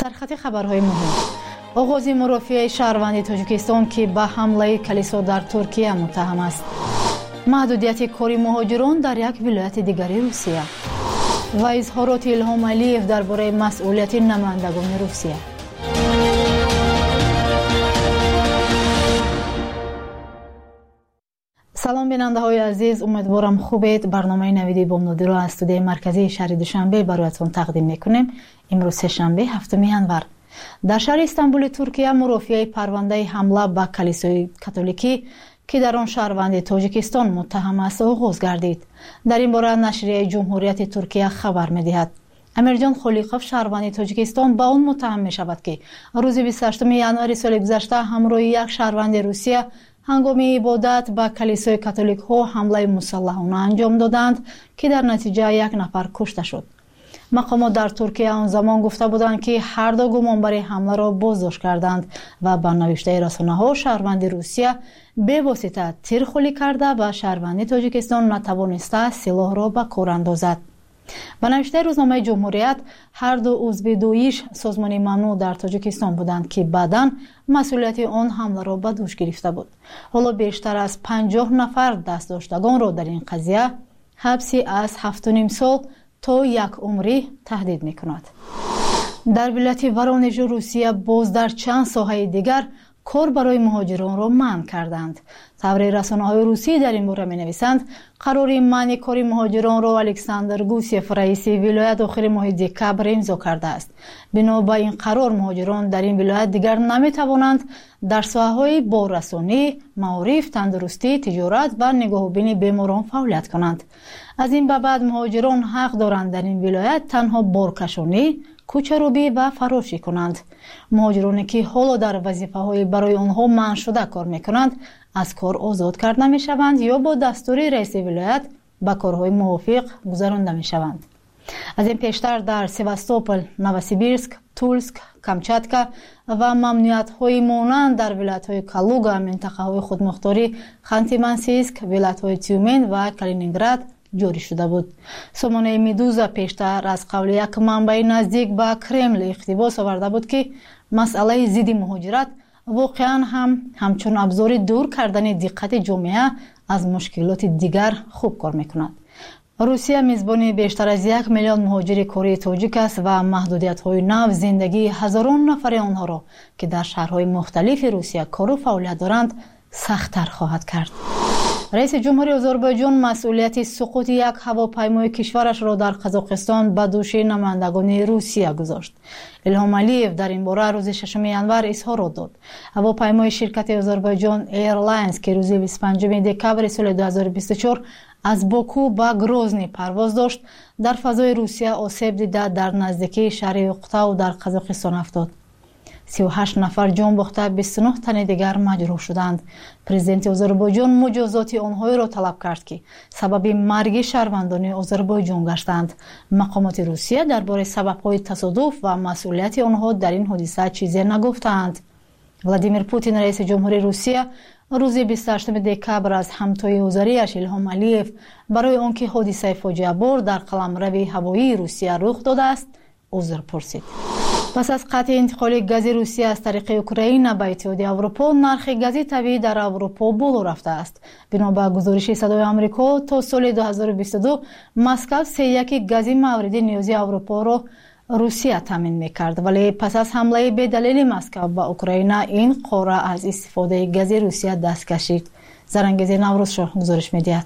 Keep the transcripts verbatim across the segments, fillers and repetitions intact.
سرخط خبرهای مهم: آغاز مرافعه شهروند تاجیکستان که به حمله کلیسا در ترکیه متهم است. محدودیت کاری مهاجران در یک ولایت دیگری روسیه و اظهارات الهام علیف درباره مسئولیت نمایندگان روسیه. سلام بیننده های عزیز، امیدوارم خوبید. برنامه نویدی بامدادی را از استودیوی مرکزی شهر دوشنبه برایتان تقدیم میکنیم. امروز سه شنبه هفتم ینور. در شهر استانبول ترکیه مرافعه پرونده حمله به کلیسای کاتولیکی که در آن شهروند تاجیکستان متهم است آغاز گردید. در این باره نشریه جمهوریت ترکیه خبر می‌دهد امیرجان خلیقوف شهروند تاجیکستان با آن متهم می شود که روز بیست و هشتم ینور سال گذشته همراه یک شهروند روسیه هنگام عبادت به کلیسای کاتولیک ها حمله مسلحانه انجام دادند که در نتیجه یک نفر کشته شد. مقامات در ترکیه آن زمان گفته بودند که هر دو گمانبر حمله را بازداشت کردند و به نوشته رسانه‌ها شهروند روسیه به واسطه تیرخوری کرده و شهروند تاجیکستان نتوانسته سلاح را به کار اندازد. به نوشته روزنامه جمهوریت هر دو عضو دویش سازمان ممنوع در تاجیکستان بودند که بعداً مسئولیت آن حمله را به دوش گرفته بود. حالا بیشتر از پنجاه نفر دست داشتگان را در این قضیه حبسی از هفت و نیم سال تا یک عمری تهدید می‌کند. در ولایت ورونژ روسیه باز در چند ساحه دیگر کار برای مهاجران را منع کردند. خبر رسانه‌های روسی در این باره می‌نویسند قرار منع کار مهاجران را الکساندر گوسیف رئیس ولایت آخر ماه دکبر امضا کرده است. بنا به این قرار مهاجران در این ولایت دیگر نمی‌توانند در ساحه‌های باررسانی، معارف، تندرستی، تجارت و نگاهبینی بیماران فعالیت کنند. از این به بعد مهاجران حق دارند در این ولایت تنها بارکشانی، کوچه‌روبی و فراشی کنند. مهاجرانی که حالا در وظیفه‌های برای آنها منع شده کار می‌کنند از کار آزاد کرده می‌شوند یا با دستور رئیس ولایت به کارهای موافق گذرانده می‌شوند. از این پیشتر در سیواستوپل، نووسیبیرسک، تولسک، کامچاتکا و ممنوعیت‌های مانند در ولایت‌های کالوگا، منطقه‌های خودمختاری خانتی-منسیسک، ولایت‌های تیومن و کالینینگراد جاری شده بود. سامانه میدوزا پیشتر از قول یک منبع نزدیک به کرمل اقتباس آورده بود که مسئله ضد مهاجرت واقعا هم همچون ابزار دور کردن دقت جامعه از مشکلات دیگر خوب کار میکند. روسیه میزبان بیشتر از یک میلیون مهاجر کره تاجیک است و محدودیت‌های نو زندگی هزاران نفر آنها را که در شهرهای مختلف روسیه کار و فعالیت دارند سخت‌تر خواهد کرد. رئیس جمهوری آذربایجان مسئولیت سقوط یک هواپیمای کشورش را در قزاقستان به دوش نمایندگان روسیه گذاشت. الهام علیف در این باره روز ششم ینور اظهارات داد. هواپیمای شرکت آذربایجان ایرلاینز که روز بیست و پنجم دکبر سال دو هزار و بیست و چهار از باکو به گروزنی پرواز داشت در فضای روسیه آسیب دیده در نزدیکی شهر اقتاو در قزاقستان افتاد. سی و هشت نفر جان باخته، بیست و نه تن دیگر مجروح شدند. پرزیدنت آذربایجان مجازات آنها را طلب کرد که سبب مرگ شهروندان آذربایجان گشتند. مقامات روسیه درباره سبب‌های تصادف و مسئولیت آنها در این حادثه چیزی نگفتند. ولادیمیر پوتین رئیس جمهوری روسیه روز بیست و هشتم دکبر از همتای وزیرش الهام علیف برای آنکه حادثه فاجعه بار در قلمرو هوایی روسیه رخ داده است عذر پرسید. پس از قطع انتقال گاز روسیه از طریق اوکراین به اتحادیه اروپا، نرخ گاز طبیعی در اروپا بالا رفته است. بنا به گزارش صدای آمریکا تا سال دو هزار و بیست و دو مسکو سه یک گاز مورد نیاز اروپا را روسیه تامین می‌کرد، ولی پس از حمله به دلیل مسکو به اوکراین این قاره از استفاده گاز روسیه دست کشید. زرنگیز نوروزشاه گزارش می‌دهد.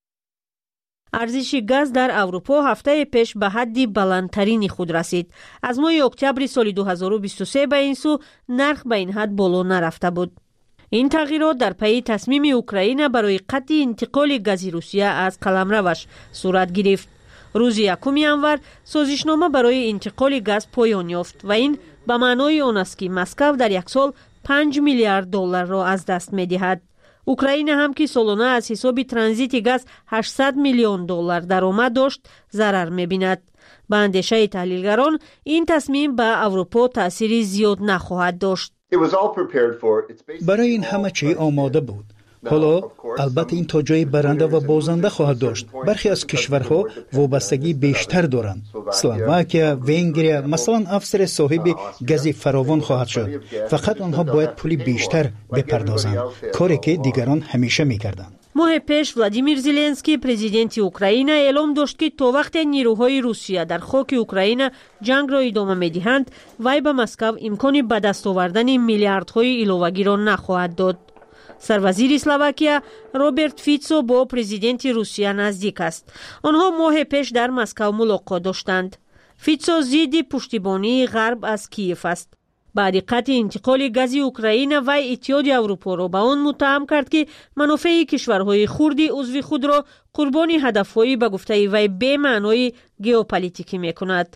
ارزش گاز در اروپا هفته پیش به حد بلندترین خود رسید. از ماه اکتبر سال دو هزار و بیست و سه به این سو نرخ به این حد بالا نرفته بود. این تغییرات در پی تصمیم اوکراین برای قطع انتقال گاز روسیه از قلمروش صورت گرفت. روز یکم ینور سازشنامه برای انتقال گاز پایان یافت و این به معنای آن است که مسکو در یک سال پنج میلیارد دلار را از دست می‌دهد. اوکراین هم که سالانه از حساب ترانزیت گاز هشتصد میلیون دلار درآمد داشت ضرر می‌بیند. به اندیشه تحلیلگران این تصمیم به اروپا تأثیری زیاد نخواهد داشت. برای این همه چی آماده بود. حالا البته این تا جای برنده و بازنده خواهد داشت. برخی از کشورها وابستگی بیشتر دارند. اسلواکیا، ونگریا مثلا افسر صاحب گاز فراوان خواهد شد. فقط آنها باید پول بیشتر بپردازند، کاری که دیگران همیشه میکردند. ماه پیش ولادیمیر زلنسکی پرزیدنت اوکراینا اعلام داشت که تا وقت نیروهای روسیه در خاک اوکراینا جنگ را ادامه میدهند، وی به مسکو امکان به دست آوردن میلیاردهای ایلوگی را نخواهد داد. سروزیر اسلواکیا روبرت فیتسو با پرزیدنت روسیه نزدیک است. آنها ماه پیش در مسکو ملاقات داشتند. فیتسو ضد پشتیبانی غرب از کیف است. بعد قطع انتقال گاز اوکراین و اتحاد اروپا را به آن متهم کرد که منافع کشورهای خرد عضو خود را قربان هدفهای به گفته وی به معنای ژئوپلیتیکی میکند.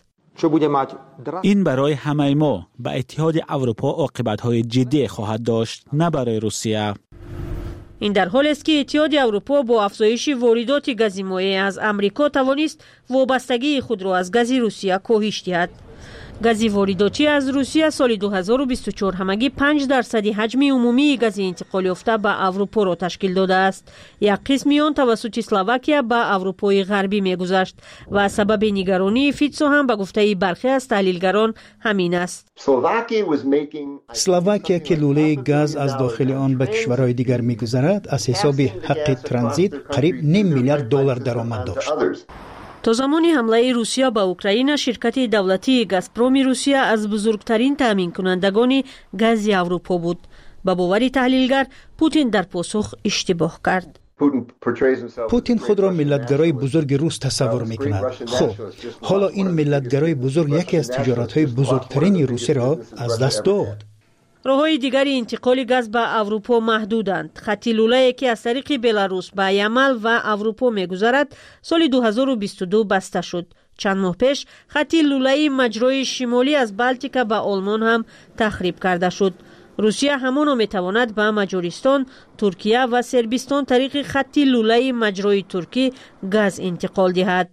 این برای همه ما به اتحاد اروپا عاقبت‌های جدی خواهد داشت، نه برای روسیه. این در حالی است که اتحاد اروپا با افزایش واردات گاز مایع از امریکا توانست وابستگی خود را از گاز روسیه کاهش دهد. گاز وارداتی از روسیه سال دو هزار و بیست و چهار همگی پنج درصد حجم عمومی گاز انتقال یافته به اروپا را تشکیل داده است. یک قسم آن توسط اسلواکیا به اروپای غربی می‌گذشت و سبب نگرانی فیتسو هم به گفته برخی از تحلیلگران همین است. اسلواکیا که لوله گاز از داخل آن به کشورهای دیگر می‌گذرد، از حساب حق ترانزیت قریب نیم میلیارد دلار درآمد داشت. تا زمانی حمله روسیه به اوکراین، شرکت دولتی گازپروم روسیه از بزرگترین تامین کنندگان گاز اروپا بود. به باور تحلیلگر پوتین در پاسخ اشتباه کرد. پوتین خود را ملتگرای بزرگ روس تصور می‌کند. خب حالا این ملتگرای بزرگ یکی از تجارت‌های بزرگترین روسیه را از دست داد. راه‌های دیگری انتقال گاز به اروپا محدودند. خط لوله‌ای که از طریق بلاروس به یمن و اروپا می‌گذرد سال دو هزار و بیست و دو بسته شد. چند ماه پیش خط لوله‌ای مجرای شمالی از بالتیک به آلمان هم تخریب کرده شد. روسیه همانا می‌تواند به مجارستان، ترکیه و صربستان طریق خط لوله‌ای مجرای ترکی گاز انتقال دهد.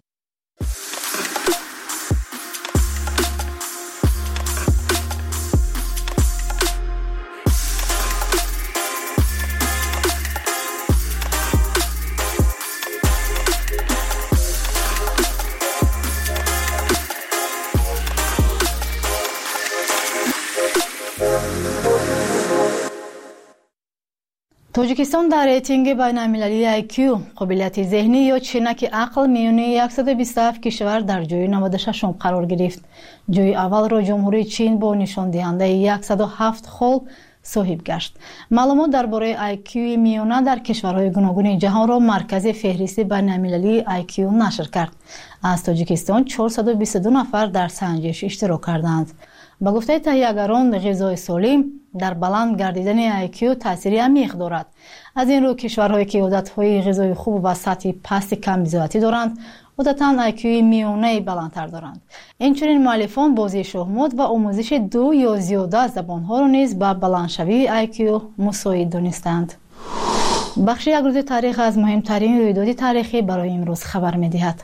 توجیکستان در ریتینگ بین‌المللی آی کیو قابلیت ذهنی یا چینک عقل میون صد و بیست و هفت کشور در جای نود و شش قرار گرفت. جای اول را جمهوری چین با نشان دهنده صد و هفت خال صاحب گشت. معلومات درباره آی کیو میانه در کشورهای گوناگون جهان را مرکز فهرست بین‌المللی آی کیو نشر کرد. از تاجیکستان چهارصد و بیست و دو نفر در سنجش اشتراک کردند. با گفته تهیه‌گران، غذای سالم در بلند گردیدن آی کیو تأثیری عمیق دارد. از این رو کشورهایی که عادت‌های غذای خوب و سطح پست کم‌بضاعتی دارند عادتاً آی کیو میانه بلندتر دارند. اینچنین مؤلفان بازی شахمات و آموزش دو یا زیاده زبان‌ها را نیز به بلندشوی آی کیو مساعد دانستند. بخش یک روز تاریخ از مهمترین رویداد تاریخی برای امروز خبر می‌دهد.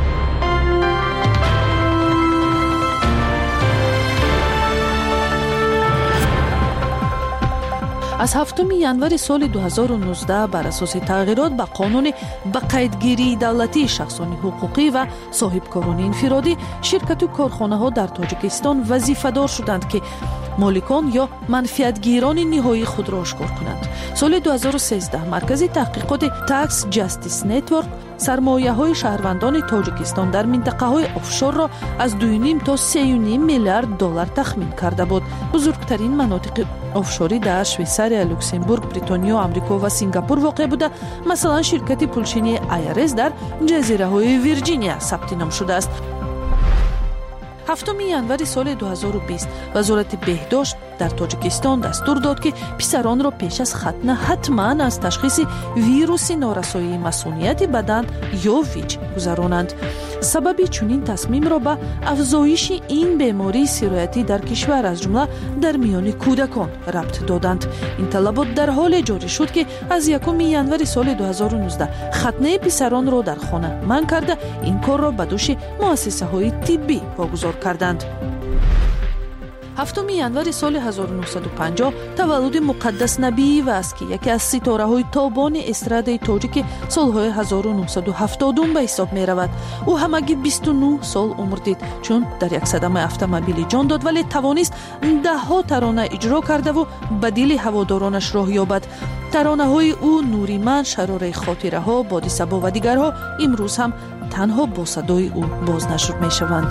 از هفتم январи соли دو هزار و نوزده بر اساس تغییرات به قانون به قیدگیری دولتی شخصان حقوقی و صاحبکاران انفرادی، شرکت و کارخانه ها در تاجیکستان وظیفه دار شدند که مالکان یا منفعتگیران نهایی خود را آشکار کنند. سال دو هزار و سیزده مرکز تحقیقات تکس جاستیس نتورک سرمایه های شهروندان تاجیکستان در منطقه های آفشور را از دو و نیم تا سه و نیم میلیارد دلار تخمین کرده بود. بزرگترین مناطق آفشوری در شویساریا، لوکزامبورگ، بریتانیا، آمریکا و سینگاپور واقع بوده. مثلا شرکت پولشینی آی آر اس در جزیره های ویرجینیا ثبت نام شده است. هفتم январи سال دو هزار و بیست وزارت بهداشت در تاجیکستان دستور داد که پسران را پیش از ختنه حتما از تشخیص ویروس نارسایی مسمومیت بدن یا ویچ گذرانند. سبب چنین تصمیم را به افزایش این بیماری سرایتی در کشور از جمله در میان کودکان ربط دادند. این طلبات در حال جاری شد که از یکم январи سال دو هزار و نوزده ختنه پسران را در خانه منع کرده این کار را به دوش مؤسسه های طبی واگذار کردند. هفتم январи соли ҳазору нуҳсаду панҷоҳ таваллуди муқаддас набиев аст ки яке аз ситораҳои тобони эстрадаи тоҷики солҳои ҳазору нуҳсаду ҳафтодум ба ҳисоб меравад. ӯ ҳамагӣ бисту нӯҳ сол умр дид, чун дар як садамаи автомобилӣ ҷон дод, вале тавонист даҳҳо тарона иҷро кардаву ба дили ҳаводоронаш роҳ ёбад. таронаҳои ӯ нуриман, шарораи хотираҳо, бодисабо ва дигарҳо имрӯз ҳам танҳо бо садои ӯ бознашр мешаванд.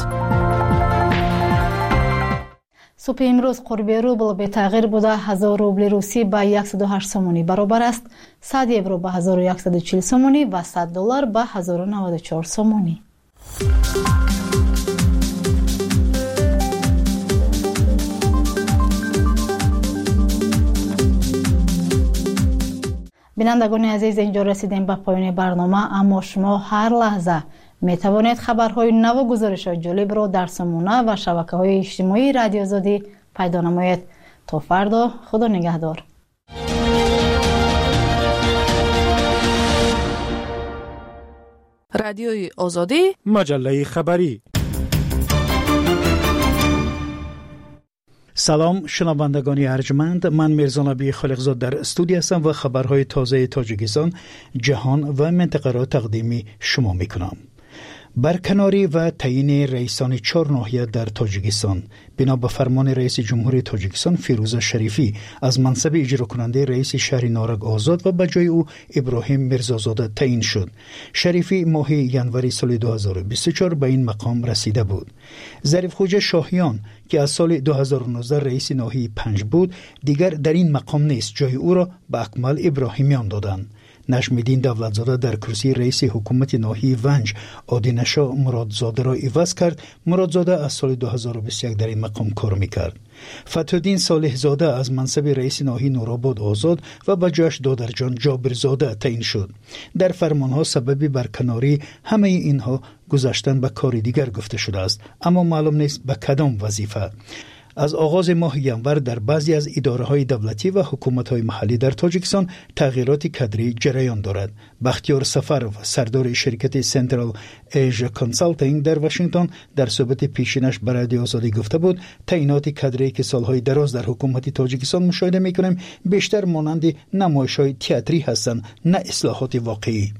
субҳи имрӯз қурби рубл бетағйир буда ҳазор рубли русӣ ба яксаду ҳашт сомонӣ баробар аст, сад евро ба ҳазору яксаду чил сомонӣ ва сад доллар ба ҳазору наваду чор сомонӣ. бинандагони азиз, инҷо расидем ба поёни барнома, аммо шумо ҳар лаҳза метавонед хабарҳои наву гузоришҳои ҷолибро дар сомона ва шабакаҳои иҷтимоии Радиои Озодӣ пайдо намоед. То фардо, худо нигаҳдор. Радиои Озодӣ, маҷаллаи хабарӣ. салом шунавандагони арҷманд, ман Мирзонабии Холиқзод дар студия ҳастам ва хабарҳои тозаи Тоҷикистон, ҷаҳон ва минтақаро тақдими шумо мекунам. برکناری و تعیین رئیسان چهار ناحیه در تاجیکستان بنا به فرمان رئیس جمهوری تاجیکستان فیروزه شریفی از منصب اجرا کننده رئیس شهر نارنج آزاد و به جای او ابراهیم میرزازاده تعیین شد. شریفی ماه ینوری سال دو هزار و بیست و چهار به این مقام رسیده بود. ظریف خوجه شاهیان که از سال دو هزار و نوزده رئیس ناحیه پنج بود دیگر در این مقام نیست، جای او را به اکمل ابراهیمیان دادند. نجم‌الدین دولتزاده در کرسی رئیس حکومت ناحیه ونج آدینشا مرادزاده را عوض کرد. مرادزاده از سال دو هزار و بیست و یک در این مقام کار میکرد. فتح‌الدین صالح زاده از منصب رئیس ناحیه نورآباد آزاد و به جاش دادرجان جابرزاده تعیین شد. در فرمانها سبب برکناری همه اینها گذاشتن به کار دیگر گفته شده است، اما معلوم نیست به کدام وظیفه. از آغاز ماه ینور در بعضی از اداره‌های دولتی و حکومت‌های محلی در تاجیکستان تغییرات کادری جریان دارد. بختیار سفرов سردار شرکت سنترال ایژ کانسالتینگ در واشنگتن در صحبت پیشینش به رادیو آزادی گفته بود تعیینات کادری که سالهای دراز در حکومت تاجیکستان مشاهده می‌کنیم بیشتر مانند نمایش‌های تئاتری هستند، نه اصلاحات واقعی.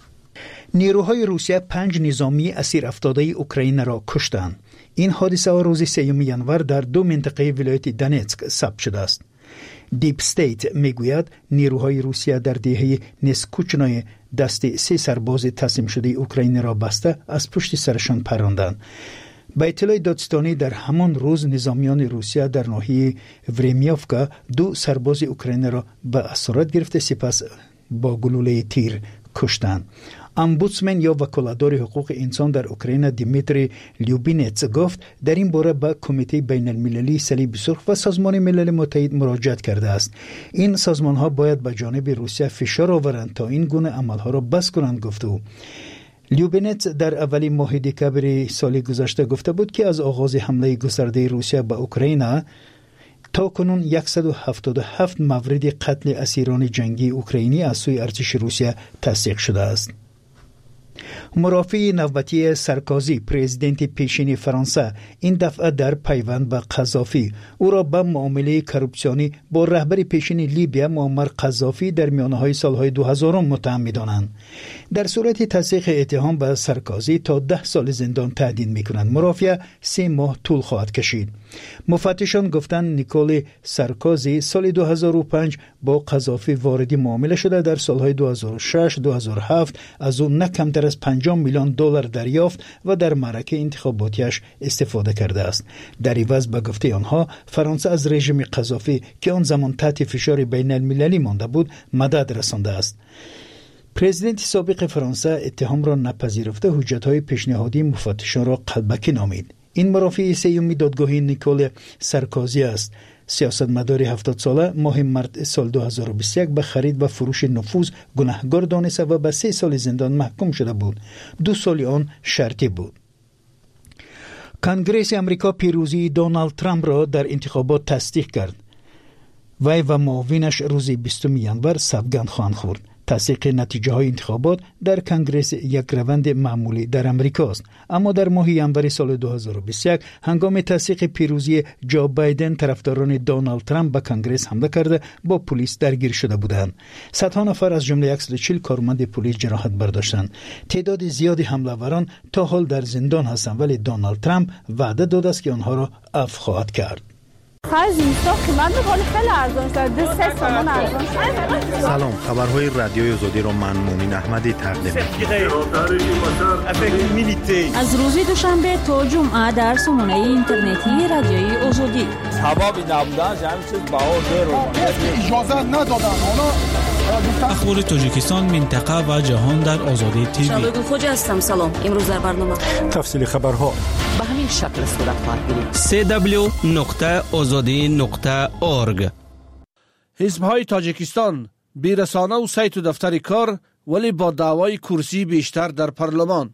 نیروهای روسیه پنج نظامی اسیر افتاده اوکراین را کشتند. این حادثه روز سوم ینور در دو منطقه ولایت دونتسک ثبت شده است. دیپ استیت میگوید نیروهای روسیه در دهه نسکوچنای دست سه سرباز تسلیم شده اوکراین را بسته از پشت سرشان پراندند. به اطلاع دادستانی در همان روز نظامیان روسیه در ناحیه ورمیوفکا دو سرباز اوکراین را به اسارت گرفته سپس با گلوله تیر کشتند. امبودسمن یا وکالتدار حقوق انسان در اوکراین دیمیتری لیوبینتس گفت در این باره به کمیته بین المللی صلیب سرخ و سازمان ملل متحد مراجعت کرده است. این سازمان ها باید به جانب روسیه فشار آورند تا این گونه عملها را بس کنند گفت او. لیوبینتس در اولین ماه دکامبر سال گذشته گفته بود که از آغاز حمله گسترده روسیه به اوکراین تا کنون صد و هفتاد و هفت مورد قتل اسیران جنگی اوکراینی از سوی ارتش روسیه تصدیق شده است. مرافع نوبتی سارکوزی پرزیدنت پیشین فرانسه این دفعه در پیوند به قذافی او را به معامله کورپسیونی با رهبر پیشین لیبیا معمر قذافی در میانه‌های سالهای دو هزار متهم می‌دانند. در صورت تصدیق اتهام به سارکوزی تا ده سال زندان تهدید می‌کنند. مرافع سه ماه طول خواهد کشید. مفتشان گفتند نیکول سارکوزی سال دو هزار و پنج با قذافی وارد معامله شده. در سالهای دو هزار و شش دو هزار و هفت از او نه کمتر از پنجاه میلیون دلار دریافت و در معرکه انتخاباتیش استفاده کرده است. در عوض به گفته آنها فرانسه از رژیم قذافی که آن زمان تحت فشار بین المللی مانده بود مدد رسانده است. پرزیدنت سابق فرانسه اتهام را نپذیرفته حجت‌های پیشنهادی مفتشان را قلبکی نامید. این مرافع سیومی دادگاهی نیکول سارکوزی است. سیاستمدار هفتاد ساله ماه مارس سال دو هزار و بیست و یک به خرید و فروش نفوذ گناهکار دانسته و به سه سال زندان محکوم شده بود. دو سال آن شرطی بود. کنگره امریکا پیروزی دونالد ترامپ را در انتخابات تصدیق کرد. وی و معاونش روز بیستم ژانویه سوگند خواهند خورد. تصدیق نتیجه های انتخابات در کنگره یک روند معمولی در امریکا است، اما در ماه ژانویه سال دو هزار و بیست و یک هنگام تصدیق پیروزی جو بایدن طرفداران دونالد ترامپ به کنگره حمله کرده با پلیس درگیر شده بودند. صدها نفر از جمله صد و چهل کارمند پلیس جراحت برداشتند. تعداد زیادی حمله‌آوران تا حال در زندان هستند، ولی دونالد ترامپ وعده داده است که آنها را عفو خواهد کرد. سلام، خبرهای رادیوی آزادی را من مومن احمدی تقدیم می‌کنم. از روز دوشنبه تا جمعه در سامانه اینترنتی رادیوی آزادی. سبب نبودن همین چیز بهادر اجازه ندادن. اخبار تاجیکستان، منطقه و جهان در آزادی تیوی. شادو خوجا هستم. سلام. امروز در برنامه تفصیل خبرها به همین شکل صورت خواهد گرفت. سی دبلیو نقطه آزادی نقطه اورگ. حزب‌های تاجیکستان بی رسانه و سایت و دفتر کار، ولی با دعوای کرسی بیشتر در پارلمان.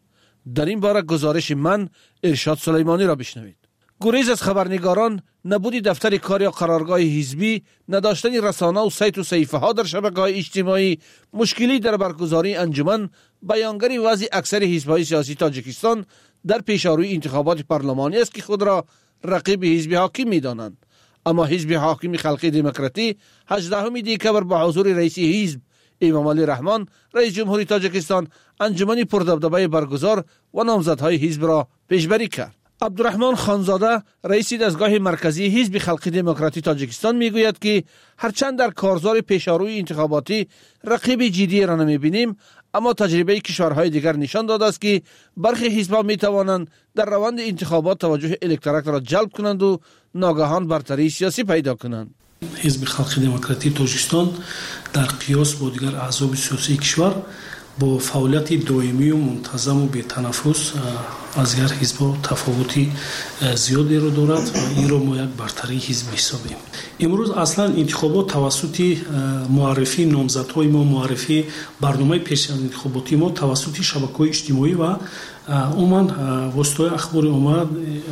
در این باره گزارش من ارشاد سلیمانی را بشنوید. گریز از خبرنگاران، نبودی دفتر کار یا قرارگاه حزبی، نداشتن رسانه و سایت و صحیفه ها در شبکه‌های اجتماعی، مشکلی در برگزاری انجمن، بیانگری وضع اکثر حزب‌های سیاسی تاجیکستان در پیشاروی انتخابات پارلمانی است که خود را رقیب حزب حاکم می‌دانند. اما حزب حاکم خلقی دموکراتی هجدهم دکبر با حضور رئیس حزب امام علی رحمان رئیس جمهوری تاجیکستان انجمنی پردبدبه برگزار و نامزدهای حزب را پیشبری کرد. عبدالرحمن خانزاده رئیس دستگاه مرکزی حزب خلقی دموکراتی تاجیکستان میگوید که هرچند در کارزار پیشاروی انتخاباتی رقیب جدی را نمیبینیم، اما تجربه کشورهای دیگر نشان داده است که برخی حزب‌ها میتوانند در روند انتخابات توجه الکتورات را جلب کنند و ناگهان برتری سیاسی پیدا کنند. حزب خلقی دموکراتی تاجیکستان در قیاس با دیگر احزاب سیاسی کشور با فعالیت دائمی و منتظم و بی تنفس از دیگر حزب‌ها تفاوتی زیادی را دارد و این را ما یک برتری حزب حسابیم. امروز اصلا انتخابات توسط معرفی نامزدهای ما، معرفی برنامه پیش از انتخاباتی ما توسط شبکه‌های اجتماعی و عموما وسایل اخبار عمومی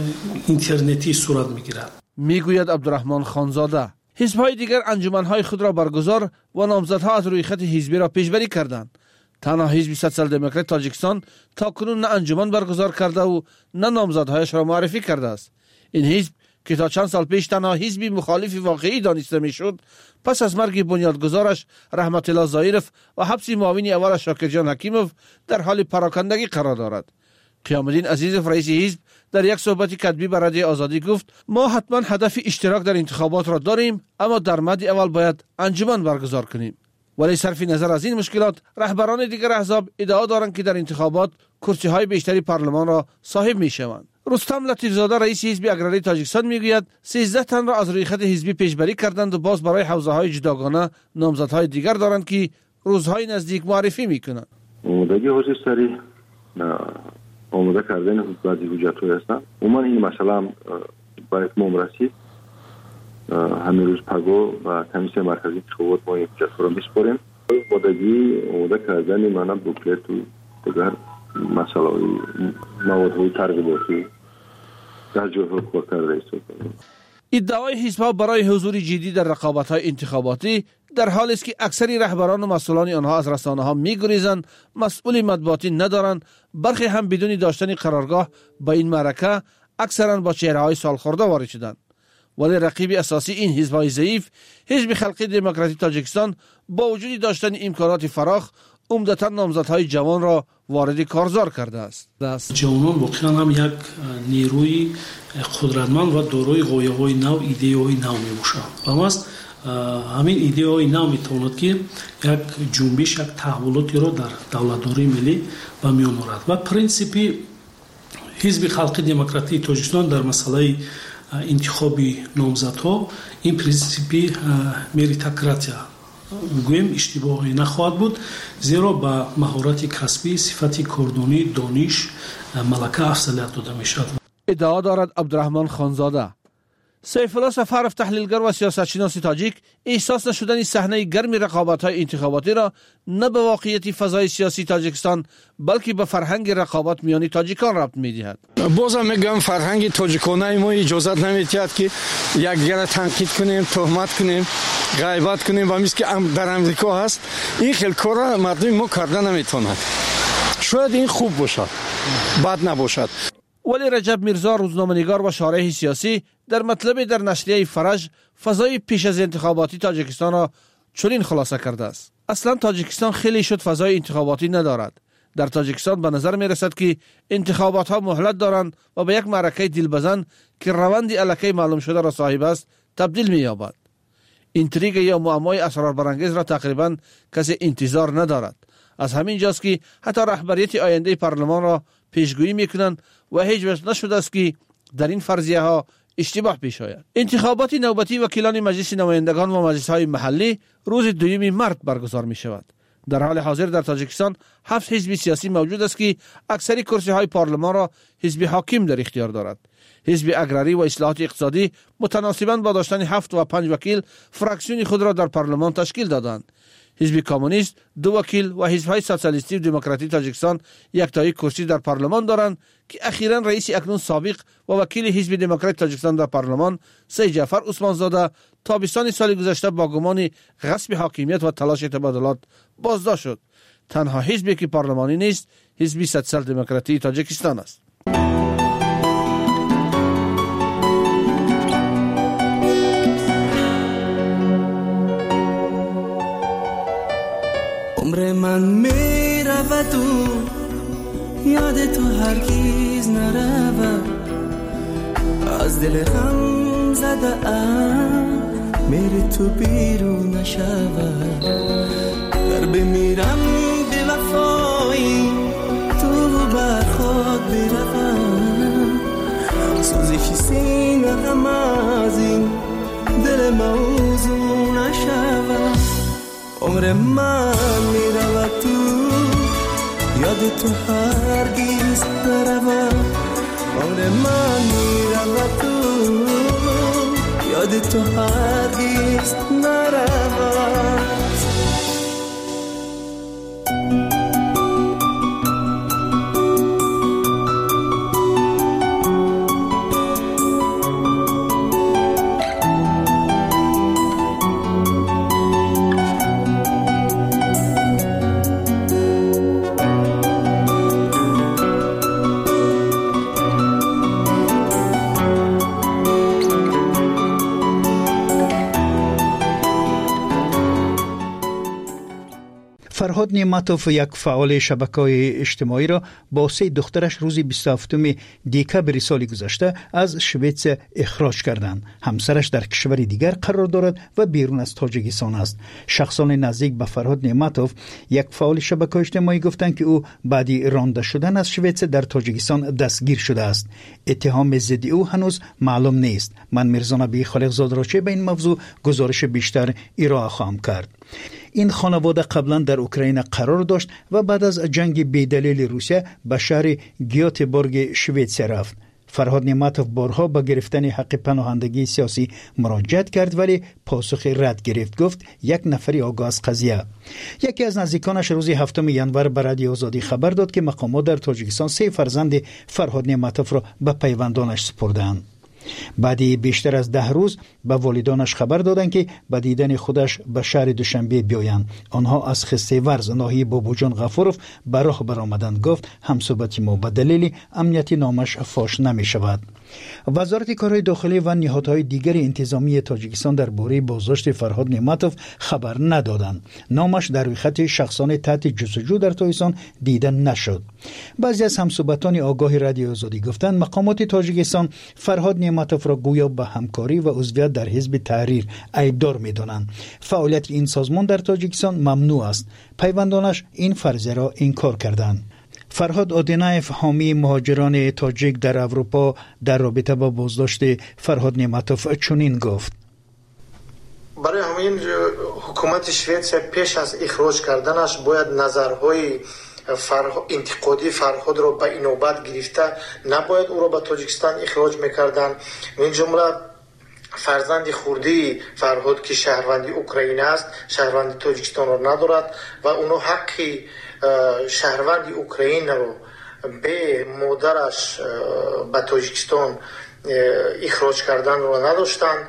اینترنتی صورت می‌گیرد. میگوید عبدالرحمن خانزاده. حزب‌های دیگر انجمن‌های خود را برگزار و نامزدها از روی خط حزبی را پیشبری کردند. تنها حزب سوسیال دموکرات تاجیکستان تا کنون نه انجمن برگزار کرده و نه نامزدهایش را معرفی کرده است. این حزب که تا چند سال پیش تنها حزب مخالف واقعی دانسته میشد، پس از مرگ بنیادگذارش رحمت الله زایرف و حبس معاون اول شاکرجان حکیموف در حال پراکندگی قرار دارد. قیام الدین عزیزوف رئیس حزب در یک صحبت کتبی به رادیو آزادی گفت: ما حتما هدف اشتراک در انتخابات را داریم، اما در مد اول باید انجمن برگزار کنیم. ولی صرف نظر از این مشکلات، رهبران دیگر احزاب ادعا دارند که در انتخابات کرسی های بیشتری پارلمان را صاحب می شوند. رستم لطیفزاده رئیس حزب اگراری تاجیکستان میگوید سیزده تن را از روی خط حزبی پیشبری کردند و باز برای حوزه های جداگانه نامزدهای دیگر دارند که روزهای نزدیک معرفی میکنند. اومدگی حزب سری آماده کردن بعضی حجت‌های هستند. عموما این مسئله با اتمام رسید. همین روز پگو و کمیسیون مرکزی انتخابات ما این حجت را میسپاریم. آمادگی آماده کردن معنا بوکلت و دیگر مسائل موادهای ترغیباتی در جهت کار کرده است. ادعای حزب‌ها برای حضور جدی در رقابت‌های انتخاباتی در حالی است که اکثر رهبران و مسئولان آنها از رسانه‌ها می‌گریزند، مسئول مطبوعاتی ندارند، برخی هم بدون داشتن قرارگاه با این معرکه اکثرا با چهره‌های سالخورده وارد شدند. ولی رقیب اساسی این حزب‌های ضعیف، حزب خلقی دموکراتی تاجیکستان، با وجود داشتن امکانات فراخ، عمدتاً نامزدهای جوان را وارد کارزار کرده است. جوانان واقعا هم یک نیروی قدرتمند و دارای غایه‌های نو، ایده‌های نو میباشند. و ماست همین ایده‌های نو میتواند که یک جنبش، یک تحولاتی را در دولتداری ملی و میان آورد. و پرینسیپی حزب خلقی دموکراتی تاجیکستان در مسئله انتخابی نامزدها این پرینسیپی مریتوکراتیا گویم اشتباهی نخواهد بود، زیرا با مهارت کسبی، صفت کاردانی، دانش، ملکه افضلیت داده می شود. ادعا دارد عبدالرحمن خانزاده. سیف الله سفرف تحلیلگر و سیاستشناس تاجیک احساس نشدن صحنه گرم رقابت‌های انتخاباتی را نه به واقعیت فضای سیاسی تاجیکستان بلکه به فرهنگ رقابت میان تاجیکان ربط می‌دهد. بازم میگم فرهنگ تاجیکانه ما اجازه نمی‌دهد که یکدیگر را تنقید کنیم، تهمت کنیم غیبت کنیم و مثل که در امریکا هست، این خیلی کار مردم ما کردن نمیتوند. شاید این خوب باشد، بد نباشد. ولی رجب میرزا، روزنامه‌نگار و شارح سیاسی، در مطلب در نشریه فرج فضای پیش از انتخاباتی تاجیکستان را چنین خلاصه کرده است: اصلا تاجیکستان خیلی شد فضای انتخاباتی ندارد. در تاجیکستان به نظر می رسد که انتخابات ها مهلت دارند و به یک معرکه دلبزن که روندی الکی معلوم شده را صاحب است تبدیل می یابد. اینتریگ یا معمای اسرار برانگیز را تقریبا کسی انتظار ندارد. از همین جاست که حتی رهبریت آینده پارلمان را پیشگویی میکنند و هیچ وقت نشده است که در این فرضیه ها اشتباه پیش آید. انتخابات نوبتی وکیلان مجلس نمایندگان و مجلس های محلی روز دوم مارس برگزار می شود. در حال حاضر در تاجیکستان هفت حزب سیاسی موجود است که اکثری کرسی های پارلمان را حزب حاکم در اختیار دارد. حزب اگراری و اصلاحات اقتصادی متناسباً با داشتن هفت و پنج وکیل فراکسیون خود را در پارلمان تشکیل دادند. حزب کمونیست دو وکیل و حزب‌های سوسیالیستی و دموکراتی تاجیکستان یک تایی کرسی در پارلمان دارند که اخیراً رئیس اکنون سابق و وکیل حزب دموکرات تاجیکستان در پارلمان سید جعفر عثمانزاده تابستان سال گذشته با گمان غصب حاکمیت و تلاش تبادلات بازداشت شد. تنها حزبی که پارلمانی نیست حزب سوسیال دموکراتی تاجیکستان است. عمر من می رود و یاد تو هرگیز نرود، از دل غم زده ام میری تو بیرون نشود. در بمیرم به وفایی تو بر خود بروم، سوزش سینه غم از این دل موضوع نشود. عمر من می رود تو یاد تو هرگیز نرود. عمر من می رود تو یاد تو هرگیز نرود. فرهاد نعمتوف یک فعال شبکه‌های اجتماعی را با سه دخترش روز بیست و هفتم دکبر سال گذشته از شویتس اخراج کردند. همسرش در کشور دیگر قرار دارد و بیرون از تاجیکستان است. شخصان نزدیک به فرهاد نعمتوف یک فعال شبکه اجتماعی گفتند که او بعدی رانده شدن از شویتس در تاجیکستان دستگیر شده است. اتهام ضد او هنوز معلوم نیست. من میرزا نبی خالقزاد را چه به این موضوع گزارش بیشتر ارائه خواهم کرد. این خانواده قبلا در اوکراین قرار داشت و بعد از جنگ بی‌دلیل روسیه به شهر گیوتبورگ شویتس رفت. فرهاد نعمتوف بارها با گرفتن حق پناهندگی سیاسی مراجعت کرد ولی پاسخ رد گرفت. گفت یک نفری آگاه از قضیه. یکی از نزدیکانش روز هفتم ژانویه به رادیو آزادی خبر داد که مقامات در تاجیکستان سه فرزند فرهاد نعمتوف را به پیوندانش سپردند. بعدی بیشتر از ده روز به والدانش خبر دادند که به دیدن خودش به شهر دوشنبه بیایند. آنها از خسته ورز ناحیه بابوجان غفوروف به راه برآمدند. گفت همصحبت ما به دلیل امنیتی نامش فاش نمی شود. وزارت کارهای داخلی و نهادهای دیگر انتظامی تاجیکستان درباره بازداشت فرهاد نعمتوف خبر ندادند. نامش در روی خط شخصان تحت جستجو در تاجیکستان دیده نشد. بعضی از همصحبتان آگاه رادیو آزادی گفتند مقامات تاجیکستان فرهاد نعمتوف را گویا به همکاری و عضویت در حزب تحریر عیبدار می‌دانند. فعالیت این سازمان در تاجیکستان ممنوع است. پیوندانش این فرضیه را انکار کردند. فرهاد آدینایف حامی مهاجران تاجیک در اروپا در رابطه با بازداشت فرهاد نعمتوف چنین گفت: برای همین حکومت شویتس پیش از اخراج کردنش باید نظرهای انتقادی فرهاد را به این نوبت گرفته، نباید او را به تاجیکستان اخراج میکردن. این جمله فرزند خردی فرهاد که شهروندی اوکراین است شهروندی تاجیکستان را ندارد و اونو حقی شهروندی اوکراین رو به مادرش به تاجیکستان اخراج کردن رو نداشتند.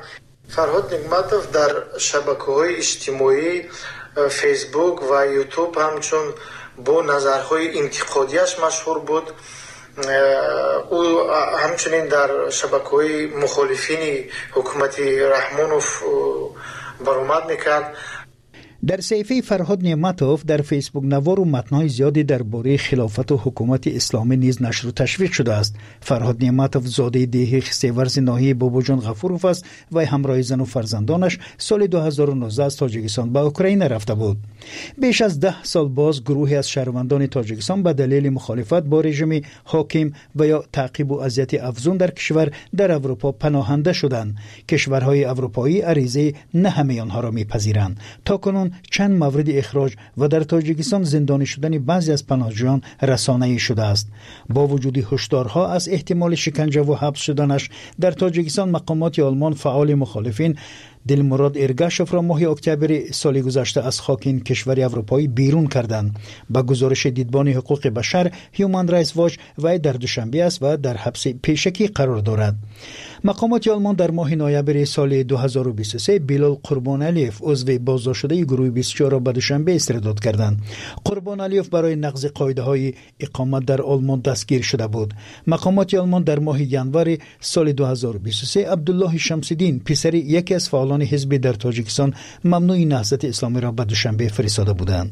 فرهاد نعمتов در شبکه‌های اجتماعی فیسبوک و یوتیوب همچون با نظرهای انتقادیش مشهور بود. او همچنین در شبکه‌های مخالفین حکومت رحمانوف برآمد میکرد. در صحیفه فرهاد نعمتов در فیسبوک نوار و متن‌های زیادی درباره خلافت و حکومت اسلامی نیز نشر و تشویق شده است. فرهاد نعمتов زاده دیه خسیورز ناحیه باباجان غفوروف است و همراه زن و فرزندانش سال دو هزار و نوزده از تاجیکستان به اوکراین رفته بود. بیش از ده سال باز گروهی از شهروندان تاجیکستان به دلیل مخالفت با رژیم حاکم و یا تعقیب و اذیت افزون در کشور در اروپا پناهنده شدند. کشورهای اروپایی عریضه نه همه آنها را میپذیرند. تاکنون چند مورد اخراج و در تاجیکستان زندانی شدن بعضی از پناهجویان رسانه‌ای شده است. با وجود هشدارها از احتمال شکنجه و حبس شدنش در تاجیکستان، مقامات آلمان فعال مخالفین دلمراد ارگاشوف را ماه اکتبر سال گذشته از خاک این کشور اروپایی بیرون کردند. با گزارش دیدبان حقوق بشر هیومن رایتس واچ و در دوشنبه است و در حبس پیشکی قرار دارد. مقامات آلمان در ماه نوامبر سال دو هزار و بیست و سه بیلال قربانعلیوف عضو بازداشت شده گروه بیست و چهار را به دوشنبه استرداد کردند. قربانعلیوف برای نقض قاعده‌های اقامت در آلمان دستگیر شده بود. مقامات آلمان در ماه ژانویه سال دو هزار و بیست و سه عبدالله شمس‌الدین پسر یکی از فعالان حزب در تاجیکستان ممنوع نهضت اسلامی را به دوشنبه فرستاده بودند.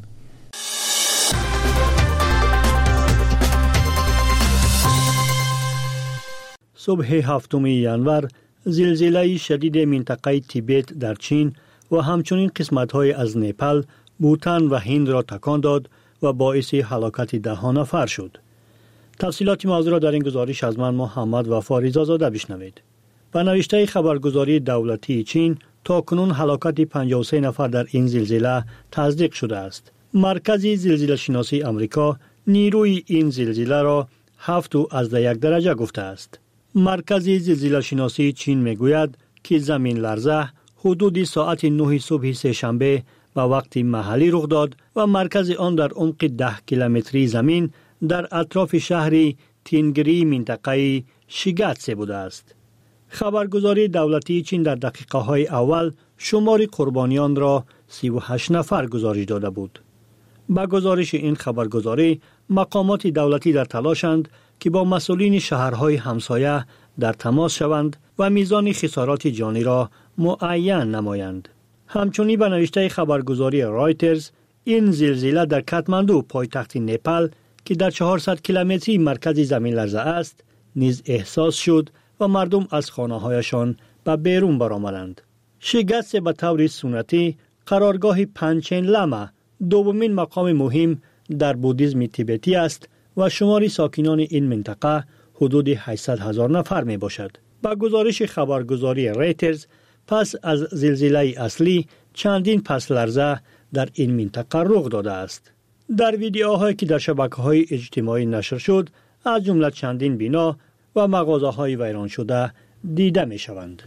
صبح هفتم ژانویه زلزله شدید منطقه تیبت در چین و همچنین قسمت‌های از نپال، بوتان و هند را تکان داد و باعث هلاکت ده نفر شد. تفصیلات موضوع را در این گزارش از من محمد وفا رضازاده بشنوید. به نوشته خبرگزاری دولتی چین تا کنون هلاکت پنجاه و سه نفر در این زلزله تصدیق شده است. مرکز زلزله شناسی آمریکا نیروی این زلزله را هفت و از یک درجه گفته است. مرکز زلزله شناسی چین میگوید که زمین لرزه حدود ساعت نه صبح سه شنبه به وقت محلی رخ داد و مرکز آن در عمق ده کیلومتری زمین در اطراف شهر تینگری منطقه شیگاتسه بوده است. خبرگزاری دولتی چین در دقیقه های اول شمار قربانیان را سی و هشت نفر گزارش داده بود. با گزارش این خبرگزاری مقامات دولتی در تلاشند که با مسئولین شهرهای همسایه در تماس شوند و میزان خسارات جانی را معین نمایند. همچنین به نوشته خبرگزاری رایترز این زلزله در کاتماندو پایتخت نپال که در چهارصد کیلومتری مرکز زمین لرزه است نیز احساس شد و مردم از خانه‌هایشان به بیرون برآمدند. شیگاتسه به طور سنتی قرارگاه پنچن لاما دومین مقام مهم در بودیسم تیبتی است و شمار ساکنان این منطقه حدود هشتصد هزار نفر می باشد. با گزارش خبرگزاری رایترز پس از زلزله اصلی چندین پس لرزه در این منطقه رخ داده است. در ویدیوهایی که در شبکه‌های اجتماعی نشر شد از جمله چندین بنا و مغازه‌های ویران شده دیده می شوند.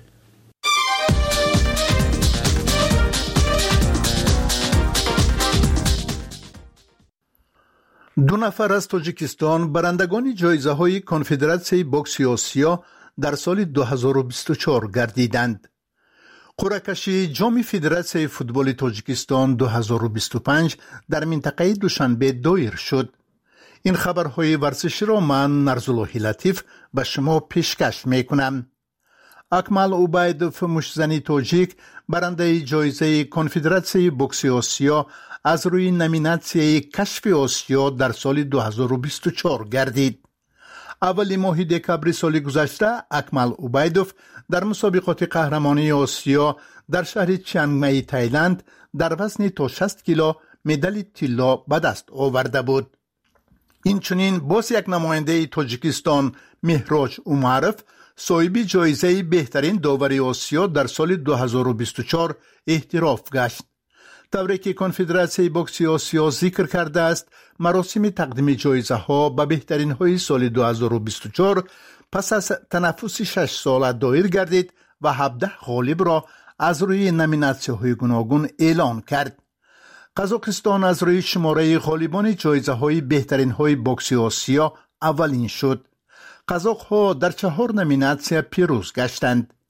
دو نفر از تاجیکستان برندگان جایزه های کنفدراسیون بوکس آسیا در سال دو هزار و بیست و چهار گردیدند. قرعه کشی جام فدراسیون فوتبال تاجیکستان دو هزار و بیست و پنج در منطقه دوشنبه دایر شد. این خبرهای ورزشی را من نرزالله لطیف به شما پیشکش میکنم. اکمل عبیدوف مشزنی تاجیک برنده جایزه کنفدراسیون بوکس آسیا از روی نامیناسیون کشف آسیا در سال دو هزار و بیست و چهار گردید. اولی ماه دکبر سال گذشته اکمل عبیدوف در مسابقات قهرمانی آسیا در شهر چیانگ تایلند در وزن تا شصت کیلو مدال طلا به دست آورده بود. این چنین باز یک نماینده تاجیکستان مهراج عمرف صاحب جایزه بهترین داور آسیا در سال دو هزار و بیست و چهار احتراف گشت. طوری که کنفدراسیون بوکس آسیا ذکر کرده است، مراسم تقدیم جایزه ها به بهترین های سال دو هزار و بیست و چهار پس از تنفس شش ساله دایر گردید و هفده غالب را از روی نامیناسیون های گوناگون اعلان کرد. قزاقستان از روی شماره غالبان جایزه های بهترین های بوکس آسیا اولین شد. قزاق ها در چهار نامیناسیون پیروز گشتند.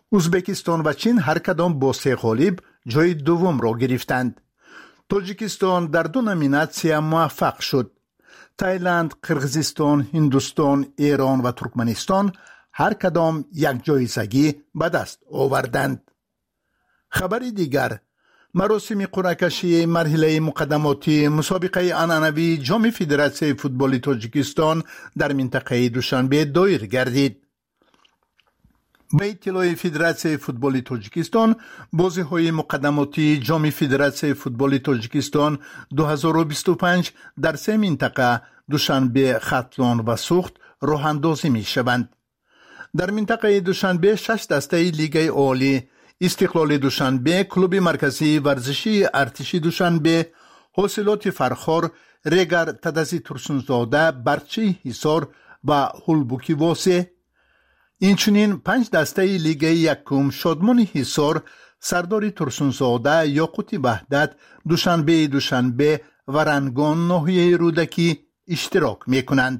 ازبکستان و چین هر کدام با سه غالب جای دوم را گرفتند. تاجیکستان در دو نامیناسیون موفق شد. تایلند، قرغیزستان، هندوستان، ایران و ترکمنستان هر کدام یک جایزگی به دست آوردند. خبر دیگر، مراسم قرعه کشی مرحله مقدماتی مسابقه عنعنوی جام فدراسیون فوتبال تاجیکستان در منطقه دوشنبه دایر گردید. به اطلاع فدراسیون فوتبال تاجیکستان، بازی‌های مقدماتی جام فدراسیون فوتبال تاجیکستان دو هزار و بیست و پنج در سه منطقه دوشنبه، ختلان و سوخت راه اندازی می‌شوند. در منطقه دوشنبه شش دسته لیگ عالی، استقلال دوشنبه، کلوب مرکزی ورزشی ارتشی دوشنبه، حاصلات فرخار، رگر تدزی ترسونزاده، برچی حصار و هلبوکی واسه. اینچنین پنج دسته لیگ یکم شادمان حصار، سرداری ترسونزاده، یاقوتی وحدت، دوشنبه دوشنبه و رنگان ناحیه رودکی اشتراک میکنند.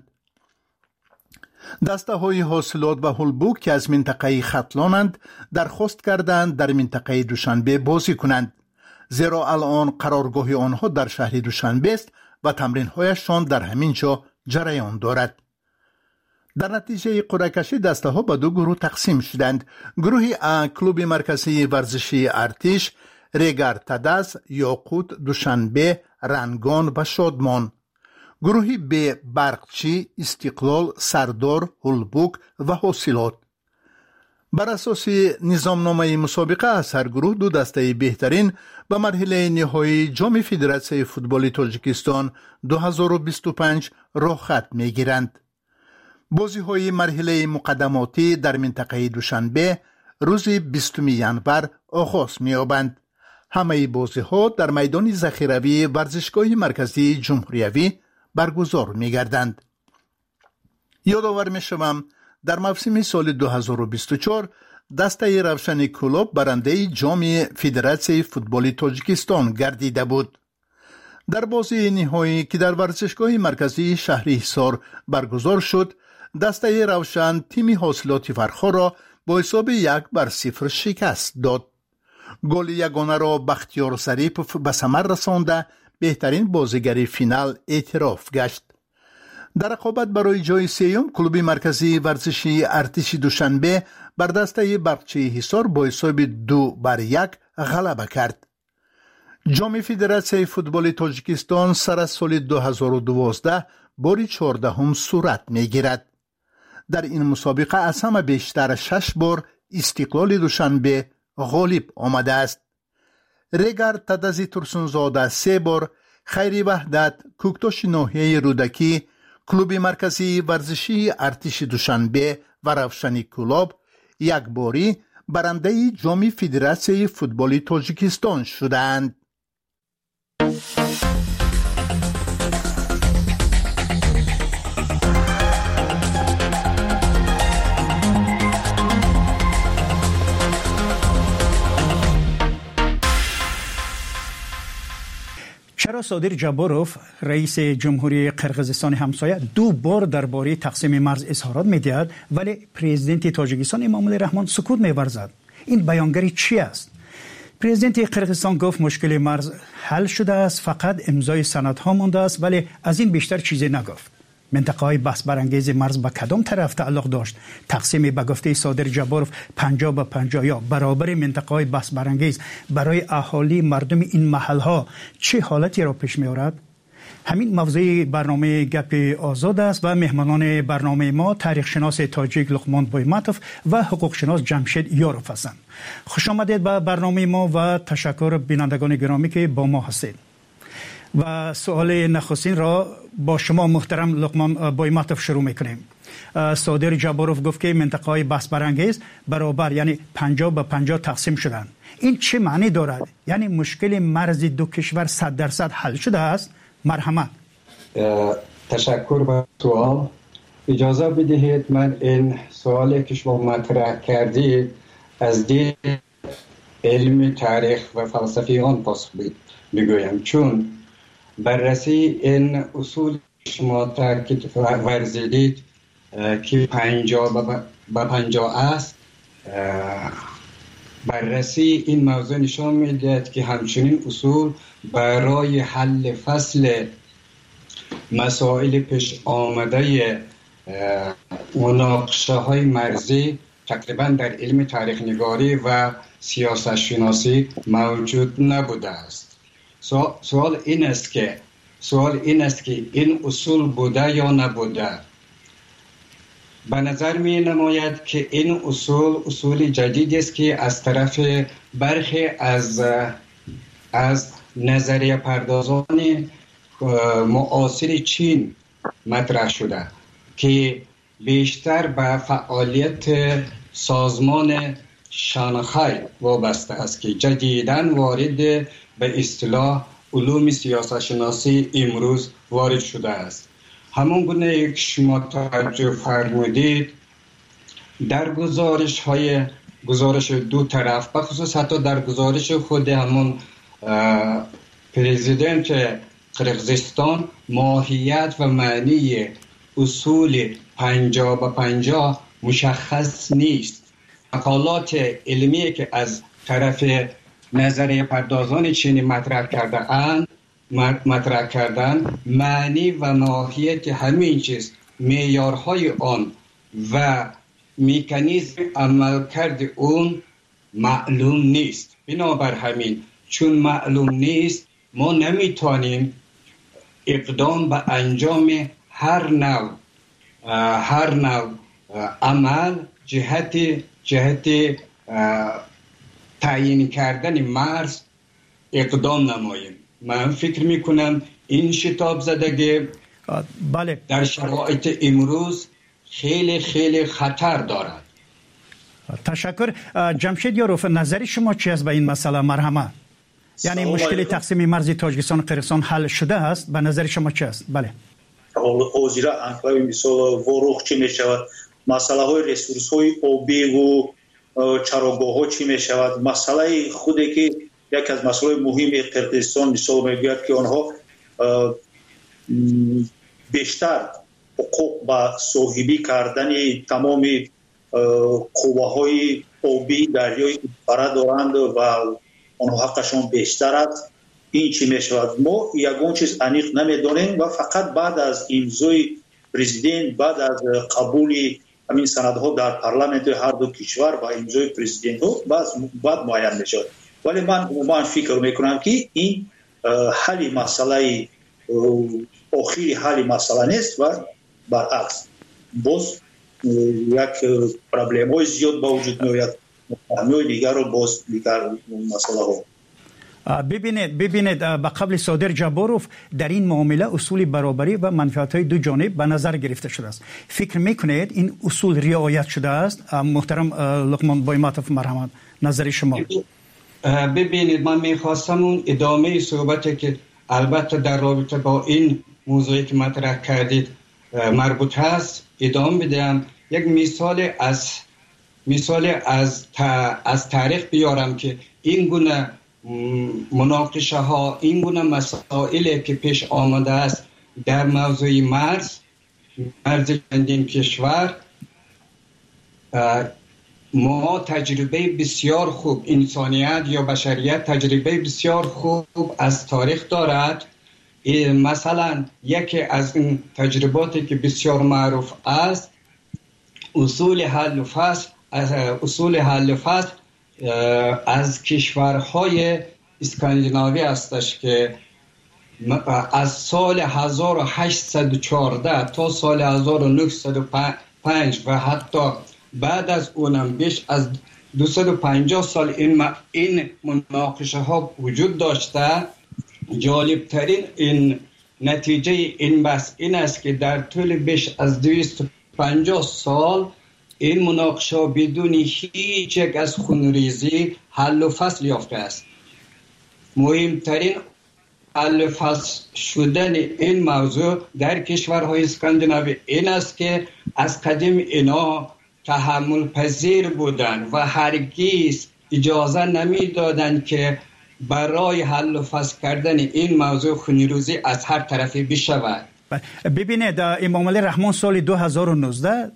دسته های حاصلات و هلبوک که از منطقه ختلانند درخواست کردند در منطقه دوشنبه بازی کنند، زیرا الان قرارگاه آنها در شهر دوشنبه است و تمرین هایشان در همین جا جریان دارد. در نتیجه قرعه کشی دسته ها به دو گروه تقسیم شدند. گروه ا کلوب مرکزی ورزشی ارتش، رگر تدز، یاقوت، دوشنبه، رنگان و شادمان. گروه ب برقچی، استقلال، سردار، هلبوک و حاصلات. بر اساس نظامنامه مسابقه از هر گروه دو دسته بهترین به مرحله نهایی جام فدراسیون فوتبال تاجیکستان دو هزار و بیست و پنج راه خط میگیرند. بازی های مرحله مقدماتی در منطقه دوشنبه روز بیستم ژانویه آغاز می‌یابند. همه بازی ها در میدان ذخیروی ورزشگاه مرکزی جمهوریوی برگزار می‌گردند. یادآور می‌شوم در موسم سال دو هزار و بیست و چهار دسته روشن کلوب برنده جام فدراسیون فوتبال تاجیکستان گردیده بود. در بازی نهایی که در ورزشگاه مرکزی شهر حصار برگزار شد، دسته روشن تیم حاصلات فرخار را با حساب یک بر صفر شکست داد. گل یگانه را بختیار ظریف به ثمر رسانده بهترین بازیگر فینال اعتراف گشت. در رقابت برای جای سیوم کلوب مرکزی ورزشی ارتش دوشنبه بر دسته برقچی حصار با حساب دو بر یک غلبه کرد. جام فدراسیون فوتبال تاجیکستان سر از سال دو هزار و دوازده باری چهاردهم صورت میگیرد. در این مسابقه از همه بیشتر شش بار استقلال دوشنبه غالب آمده است. رگر تدزی ترسونزاده سه بار، خیری وحدت، کوکتاش ناحیه رودکی، کلوب مرکزی ورزشی ارتش دوشنبه و روشن کلوب یک باری برنده جام فدراسیون فوتبال تاجیکستان شدند. چرا صادر جباروف رئیس جمهوری قرقیزستان همسایه دو بار درباره تقسیم مرز اظهارات می‌دهد ولی پرزیدنت تاجیکستان امامعلی رحمان سکوت می‌ورزد؟ این بیانگری چی است؟ پرزیدنت قرقیزستان گفت مشکل مرز حل شده است، فقط امضای سندها مانده است، ولی از این بیشتر چیزی نگفت. منطقه های بحث برانگیز مرز به کدام طرف تعلق داشت؟ تقسیم به گفته صادر جباروف پنجاه به پنجاه یا برابر منطقه های بحث برانگیز برای اهالی مردم این محل ها چه حالتی را پیش می آورد؟ همین موضوع برنامه گپ آزاد است و مهمانان برنامه ما تاریخ شناس تاجیک لقمان بویماتوف و حقوق شناس جمشید یاروف هستند. خوش آمدید به برنامه ما و تشکر بینندگان گرامی که با ما هستید. و سوال نخستین را با شما محترم لقمان بویماتوف شروع میکنیم. صادر جباروف گفت که منطقه های بحث برانگیز برابر یعنی پنجاه به پنجاه تقسیم شدند. این چه معنی دارد؟ یعنی مشکل مرز دو کشور صد درصد حل شده است؟ مرحمت. تشکر با سوال. اجازه بدهید من این سوالی که شما مطرح کردید از دید علم تاریخ و فلسفی آن پاسخ بگویم، چون بررسی این اصول شما تاکید ورزیدید که پنجاه به پنجاه است بررسی این موضوع نشان می‌دهد که همچنین اصول برای حل فصل مسائل پیش آمده مناقشه های مرزی تقریبا در علم تاریخ نگاری و سیاست شناسی موجود نبوده است. سوال این است که سوال این است که این اصول بوده یا نبوده. به نظر می نماید که این اصول اصول جدیدی است که از طرف برخی از از نظریه پردازان معاصر چین مطرح شده که بیشتر به فعالیت سازمان شانگهای وابسته است که جدیداً وارد به اصطلاح علوم سیاست شناسی امروز وارد شده است. همون گونه که شما توجه فرمودید در گزارش های گزارش دو طرف بخصوص حتی در گزارش خود همون پرزیدنت قرقیزستان ماهیت و معنی اصول پنجاه به پنجاه مشخص نیست. مقالات علمی که از طرف نظریه پردازان چینی مطرح کرده اند مطرح کردن معنی و ماهیت همین چیز معیارهای آن و مکانیزم عملکرد اون معلوم نیست. بنابر همین چون معلوم نیست ما نمیتونیم اقدام به انجام هر نوع هر نوع عمل جهت جهت تعیین کردن مرز اقدام نماییم. من فکر میکنم این شتاب زدگی بله در شرایط امروز خیلی خیلی خطر دارد. تشکر. جمشید یاروف، نظر شما چی است به این مسئله؟ مرحمه. یعنی مشکل تقسیم مرز تاجیکستان و قرقیزستان حل شده است؟ به نظر شما چی است؟ بله. حاضر انکلاوی مثال وروخ چی می شود؟ مسئله های ریسورس های آبی و چراگاه ها چی می شود؟ مسئله خودی که یک از مسائل مهم قرقیزستان مثال میگوید که آنها بیشتر حقوق با صاحبی کردن تمام قوه‌های آبی دریای برا دارند و آنها حقشان بیشتر است. این چی می شود؟ ما یگان چیز انیق نمیدانیم و فقط بعد از امضای پرزیدنت، بعد از قبول همین سندها در پارلمانت هر دو کشور با امضای پرزیدنت ها بعد معین می شود. ولی من عموما فکر میکنم که این حل مسئله آخری حل مسئله نیست و برعکس باز یک پرابلم های زیاد با وجود میآید، مفاهیم دیگر رو باز دیگر مسئله ها. ببینید ببینید به قبل صادر جباروف در این معامله اصول برابری و منفعت‌های دو جانب به نظر گرفته شده است. فکر میکنید این اصول رعایت شده است؟ محترم لقمان بایماتوف مرحمت، نظر شما؟ ببینید من میخواستم اون ادامه صحبتی که البته در رابطه با این موضوعی که مطرح کردید مربوط هست ادامه بدم. یک مثال از مثال از از تاریخ بیارم که این گونه مناقشه ها، این گونه مسائلی که پیش آمده است در موضوع مرز مرز چندین کشور، ما تجربه بسیار خوب، انسانیت یا بشریت تجربه بسیار خوب از تاریخ دارد. مثلا یکی از این تجرباتی که بسیار معروف است اصول حل و فصل اصول حل و فصل از کشورهای اسکاندیناوی هستش که از سال هزار و هشتصد و چهارده تا سال هزار و نهصد و پنج و حتی بعد از اونم بیش از دویست و پنجاه سال این این مناقشه ها وجود داشته. جالب ترین این نتیجه این بحث این است که در طول بیش از دویست و پنجاه سال این مناقشه بدون هیچ یک از خونریزی حل و فصل یافته است. مهمترین حل و فصل شدن این موضوع در کشورهای اسکاندیناوی این است که از قدیم اینا تحمل پذیر بودند و هرگز اجازه نمیدادند که برای حل و فصل کردن این موضوع خونریزی از هر طرفی بشود. ببینید امام علی رحمان سال دو هزار و نوزده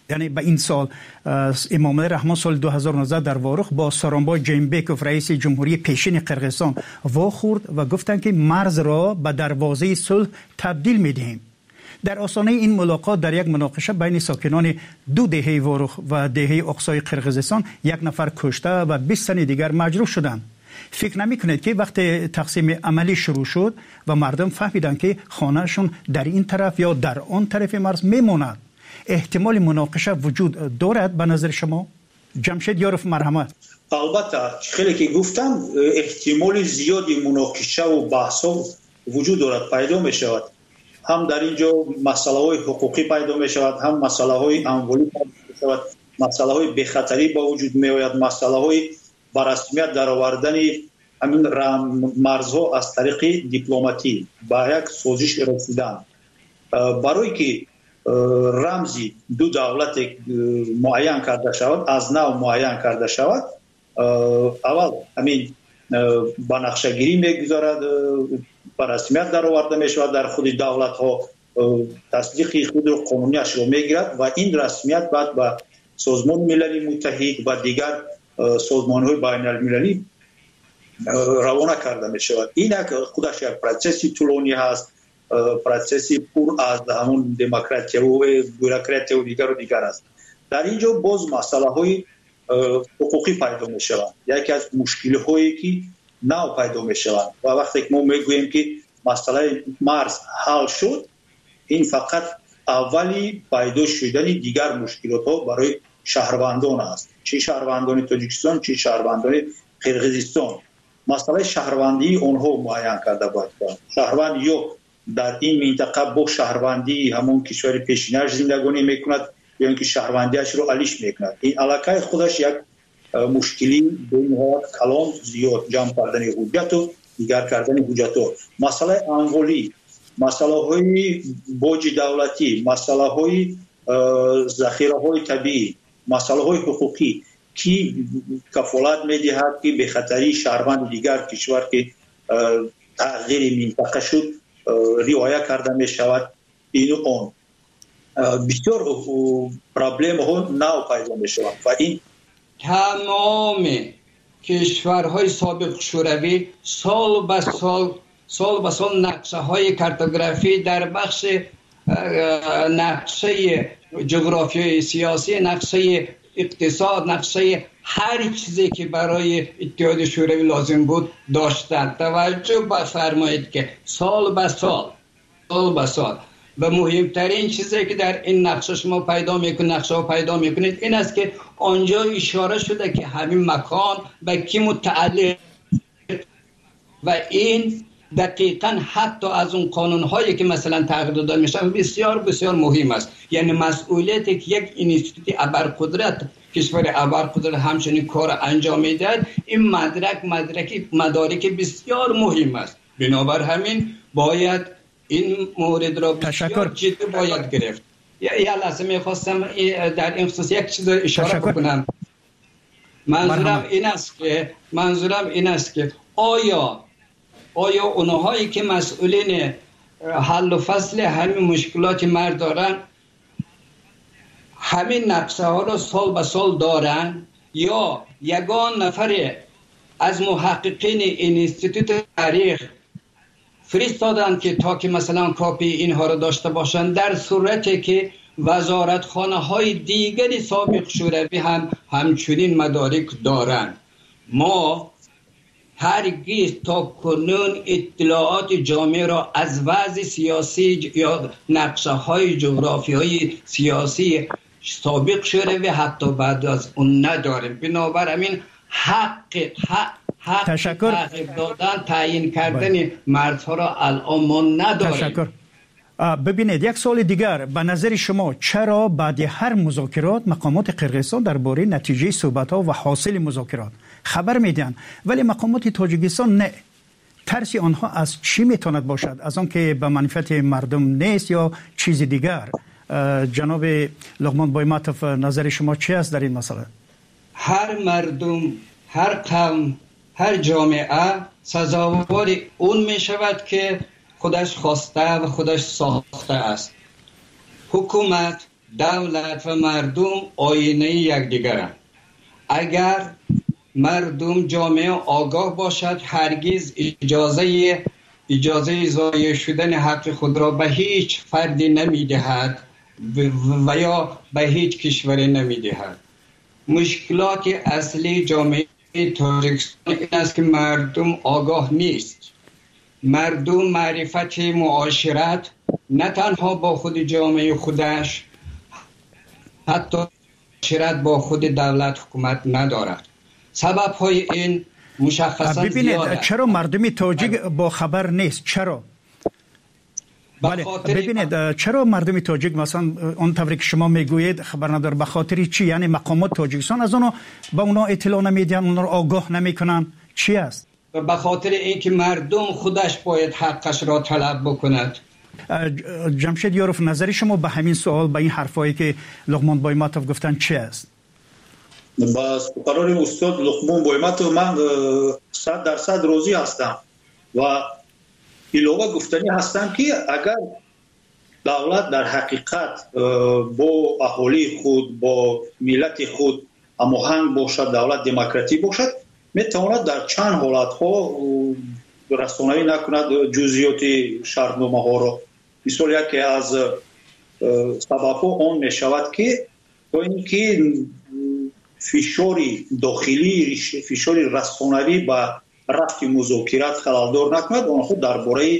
یعنی به این سال امام رحمان سال دو هزار و نوزده در واروخ با سارانبای جیمبکوف رئیس جمهوری پیشین قرقیزستان واخورد و گفتند که مرز را به دروازه صلح تبدیل می‌دهیم. در آستانه این ملاقات در یک مناقشه بین ساکنان دو دهه واروخ و دهه اقصای قرقیزستان یک نفر کشته و بیست تن دیگر مجروح شدند. فکر نمی‌کنید که وقتی تقسیم عملی شروع شد و مردم فهمیدند که خانه‌شون در این طرف یا در آن طرف مرز میماند، احتمال مناقشه وجود دارد به نظر شما؟ جمشید یاروف مرحمت. البته خیلی که گفتم احتمال زیادی مناقشه و بحث‌ها وجود دارد، پیدا می‌شود. هم در اینجا مسائل حقوقی پیدا می‌شود، هم مسائل اموالی پیدا می‌شود، مسائل بخطری با وجود می‌آید، مسائل با رسمیت درآوردن همین مرزها از طریق دیپلماتی با یک سازش رسیدن. برای که رمزی دو دولت معین کرده شود، از نو معین کرده شود، اول همین با نقشه‌گیری میگذارد، با رسمیت درآورده میشود در خود دولت ها، تصدیق خود رو قانونیش رو میگیرد و این رسمیت بعد با سازمان ملل متحد و دیگر سازمان های بین المللی روانه کرده می شود. این خودش یک پروسسی طولانی هست، پروسسی پر از همون دموکراسی و بوروکراسی و دیگر و دیگر است. در اینجا باز مسئله های حقوقی پیدا می شود. یکی از مشکل هایی که نو پیدا می شود و وقتی که ما می گوییم که مسئله مرز حل شد، این فقط اولی پیدا شدن دیگر مشکلات ها برای شهروندان است، چه شهروندان تاجیکستان چه شهروندان قرقیزستان. مسئله شهروندی اونها معین کرده باید. شهروند یا در این منطقه با شهروندی همون کشور پیشینش زندگانی میکند یا اینکه شهروندیش رو علیش میکند. این علاقه خودش یک مشکلی به این حالت کلان زیاد جمع کردن حجت و دیگر کردن حجت ها. مسئله اموالی، مسئله های باج دولتی، مسئله های ذخیره های طبیعی، مسئله های حقوقی کی کفالت میدهد که به خطری شهروند دیگر کشور که تغییر منطقه شد رعایت کرده می شود. این اون بسیار پرابلم ها نو پیدا می شود و این تمام کشورهای سابق شوروی سال به سال سال به سال نقشه های کارتوگرافی در بخش نقشه جغرافیای سیاسی، نقشه اقتصاد، نقشه هر چیزی که برای اتحاد شوروی لازم بود داشتند. توجه بفرمایید که سال به سال سال به سال و مهمترین چیزی که در این نقشه شما پیدا میکنید، نقشه ها پیدا میکنید، این است که آنجا اشاره شده که همین مکان به کی متعلق و این دقیقاً حتی از اون قانون هایی که مثلا تغییر داده میشن بسیار بسیار مهم است. یعنی مسئولیتی که یک اینستیتوت ابرقدرت کشور ابرقدرت همچنین کار انجام میدهد، این مدرک مدرک مدارک بسیار مهم است. بنابر همین باید این مورد را بسیار جدی باید گرفت. یه لحظه میخواستم در این خصوص یک چیز اشاره تشکر. بکنم. منظورم این است که منظورم این است که آیا آیا اونهایی که مسئولین حل و فصل همین مشکلات مرد دارن همین نقشه ها را سال به سال دارن یا یگان نفر از محققین اینستیتوت تاریخ فرستادن که تا که مثلا کاپی اینها را داشته باشند، در صورتی که وزارتخانه های دیگری سابق شوروی هم همچنین مدارک دارن. ما هرگز تا کنون اطلاعات جامعه را از وضع سیاسی یا نقشه های جغرافی های سیاسی سابق شوروی حتی بعد از اون نداریم. بنابر همین حق حق حق تشکر دادن تعیین کردن مردها را الان ما نداریم. تشکر. ببینید یک سوال دیگر، به نظر شما چرا بعد هر مذاکرات مقامات قرقیزستان درباره نتیجه صحبت‌ها و حاصل مذاکرات خبر میدن ولی مقامات تاجیکستان نه؟ ترس آنها از چی میتواند باشد؟ از آن که به منفعت مردم نیست یا چیز دیگر؟ جناب لغمان بایماتوف، نظر شما چی است در این مسئله؟ هر مردم، هر قوم، هر جامعه سزاوار اون می شود که خودش خواسته و خودش ساخته است. حکومت دولت و مردم آینه یکدیگرند. اگر مردم جامعه آگاه باشد هرگز اجازه اجازه ضایع شدن حق خود را به هیچ فردی نمیدهد و یا به هیچ کشوری نمیدهد. مشکلات اصلی جامعه تاجیکستان این است که مردم آگاه نیست. مردم معرفت معاشرت نه تنها با خود جامعه خودش، حتی معاشرت با خود دولت حکومت ندارد. سبب های این مشخصا ببینید چرا مردم تاجیک با خبر نیست؟ چرا؟ بله ببینید چرا مردم تاجیک مثلا اون طوری که شما میگویید خبر نداره؟ به خاطر چی؟ یعنی مقامات تاجیکستان از اونو با اونا اطلاع نمیدن، اونا رو آگاه نمیکنن؟ چی است؟ به خاطر اینکه مردم خودش باید حقش را طلب بکند. جمشید یاروف، نظر شما به همین سوال، به این حرفایی که لقمان بایماتوف گفتن چی است؟ با قرار استاد لقمان بایماتوف من صد درصد راضی هستم و ایلوه گفتنی هستم که اگر دولت در حقیقت با اهالی خود با ملت خود هماهنگ باشد، دولت دموکراتی باشد، میتواند در چند حالت ها رسانه‌ای نکند جزئیات شرطنامه ها را. مثال یکی از سبب ها آن می شود که تا اینکه فشاری داخلی، فشاری رسانه‌ای با رفت مذاکرات خلالدار نکند، آنها درباره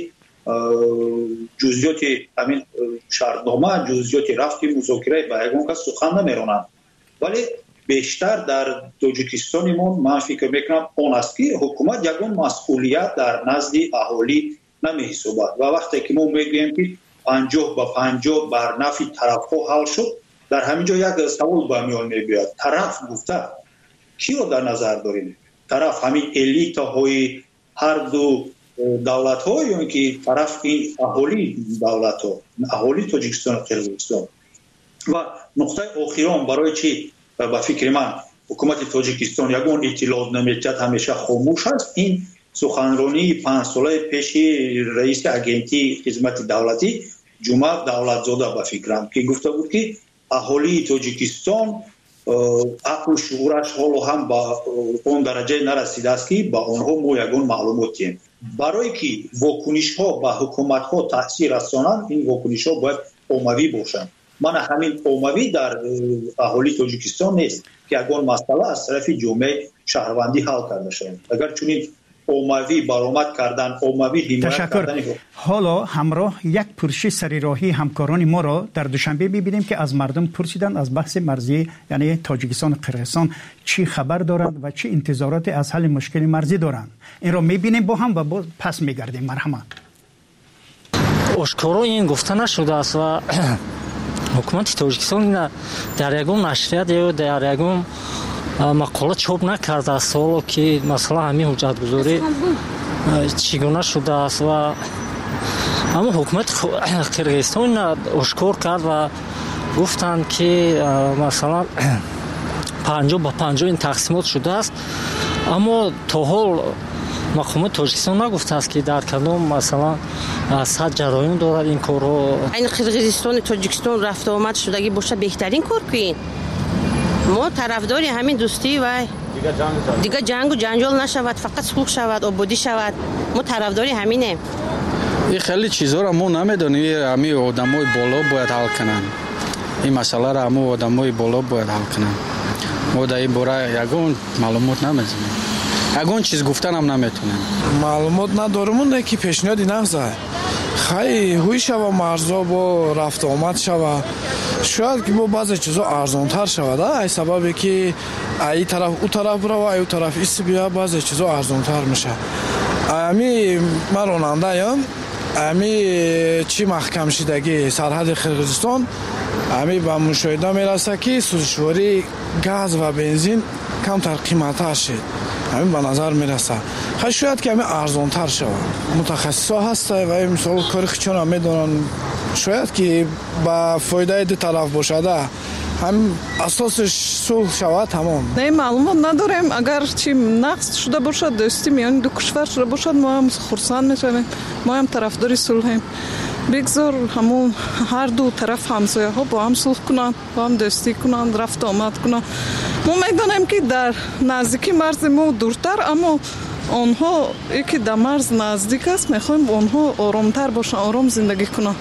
جزئیات همین شرطنامه، جزئیات رفت مذاکره با یگان کس سخن نمیرانند. ولی بیشتر در تاجیکستان ما من فکر میکنم آن است که حکومت یگان مسئولیت در نزد اهالی نمیحسابد و وقتی که ما میگوییم که پنجاه با پنجاه بر نفع طرف‌ها حل شد، در همین جا یک سوال به میان میاد. طرف گفته کی رو در نظر داریم؟ طرف همین الیت‌های هر دو دولت‌ها یا اینکه طرف این اهالی دولت‌ها، اهالی تاجیکستان و قرقیزستان؟ و نقطه آخرام برای چی به فکر من حکومت تاجیکستان یگان اطلاعات نمیدهد، همیشه خاموش است، این سخنرانی پنج ساله پیش رئیس اگنتی خدمت دولتی جمعه دولتزاده به فکرم که گفته بود که اهالی تاجیکستان عقل و شعورش حالا هم با اون درجه نرسیده است که با آنها ما یگان معلومات دهیم. برای که واکنش ها به حکومت ها تاثیر رسانند، این واکنش ها باید عمومی باشند. من همین عمومی در اهالی تاجیکستان نیست که یگان مسئله از طرف جامعه شهروندی حل کرده شود. اگر چنین عمومی برآمد کردن، عمومی حمایت کردن. حالا همراه یک پرسش سریراهی همکاران ما را در دوشنبه می‌بینیم که از مردم پرسیدن از بحث مرزی یعنی تاجیکستان و قرقیزستان چی خبر دارند و چه انتظاراتی از حل مشکل مرزی دارند. این را می‌بینیم با هم و با پس می‌گردیم. مرحمت. آشکارا این گفته نشده است و حکومت تاجیکستان در یگان نشریات یا در یگان مقاله چاپ نکرده است حالا که مثلا همین حجتگذاری چگونه شده است و اما حکومت قرقیزستان آشکار کرد و گفتند که مثلا پنجاه با پنجاه این تقسیمات شده است، اما تا حال مقامات تاجیکستان نگفته است که در کدام مثلا صد جرایم دارد این کارها. این قرقیزستان تاجیکستان رفت و آمد شدگی باشه بهترین کار کنین. ما طرفداری همین دوستی و دیگه جنگ و جنجال نشود، فقط صلح شود، آبادی شود. ما طرفداری همینه. این خیلی چیزا را ما نمیدونیم، همین آدمای بالا باید حل کنن. این مسئله را همون آدمای بالا باید حل کنن. ما در این باره یگان معلومات نمیدونیم. یگان چیز گفتن هم نمیتونیم. معلومات نداریم اون که پیشنهادی نمیزه. خیلی هوی شوا مرزا با رفت آمد شوا شاید که با بعضی چیزا ارزان تر شود. ای سببی که ای طرف او طرف برو و ای طرف ایست بیا بعضی چیزا ارزان تر میشه. امی من راننده ام، امی چی محکم شدگی سرحد قرقیزستان امی به مشاهده میرسه که سوزشواری گاز و بنزین کمتر قیمت شد. همین به نظر میرسه خیلی شاید که همین ارزان تر شود. متخصصا هسته و این مثال کاری خیچون هم میدونن شاید که با فایده دی طرف باشده هم اساسش صلح شود تمام. نه معلومات نداریم، اگر چی نقص شده باشد دوستی میان دو کشور شده باشد ما هم خرسند میشویم، ما هم طرفدار صلحیم. بگذار همون هر دو طرف همسایه ها با هم صلح کنند، با هم دوستی کنند، رفت آمد کنند. ما میدانیم که در نزدیکی مرز ما دورتر، اما آنها یکی در مرز نزدیک است، میخوایم آنها آرامتر باشن، آرام زندگی کنند.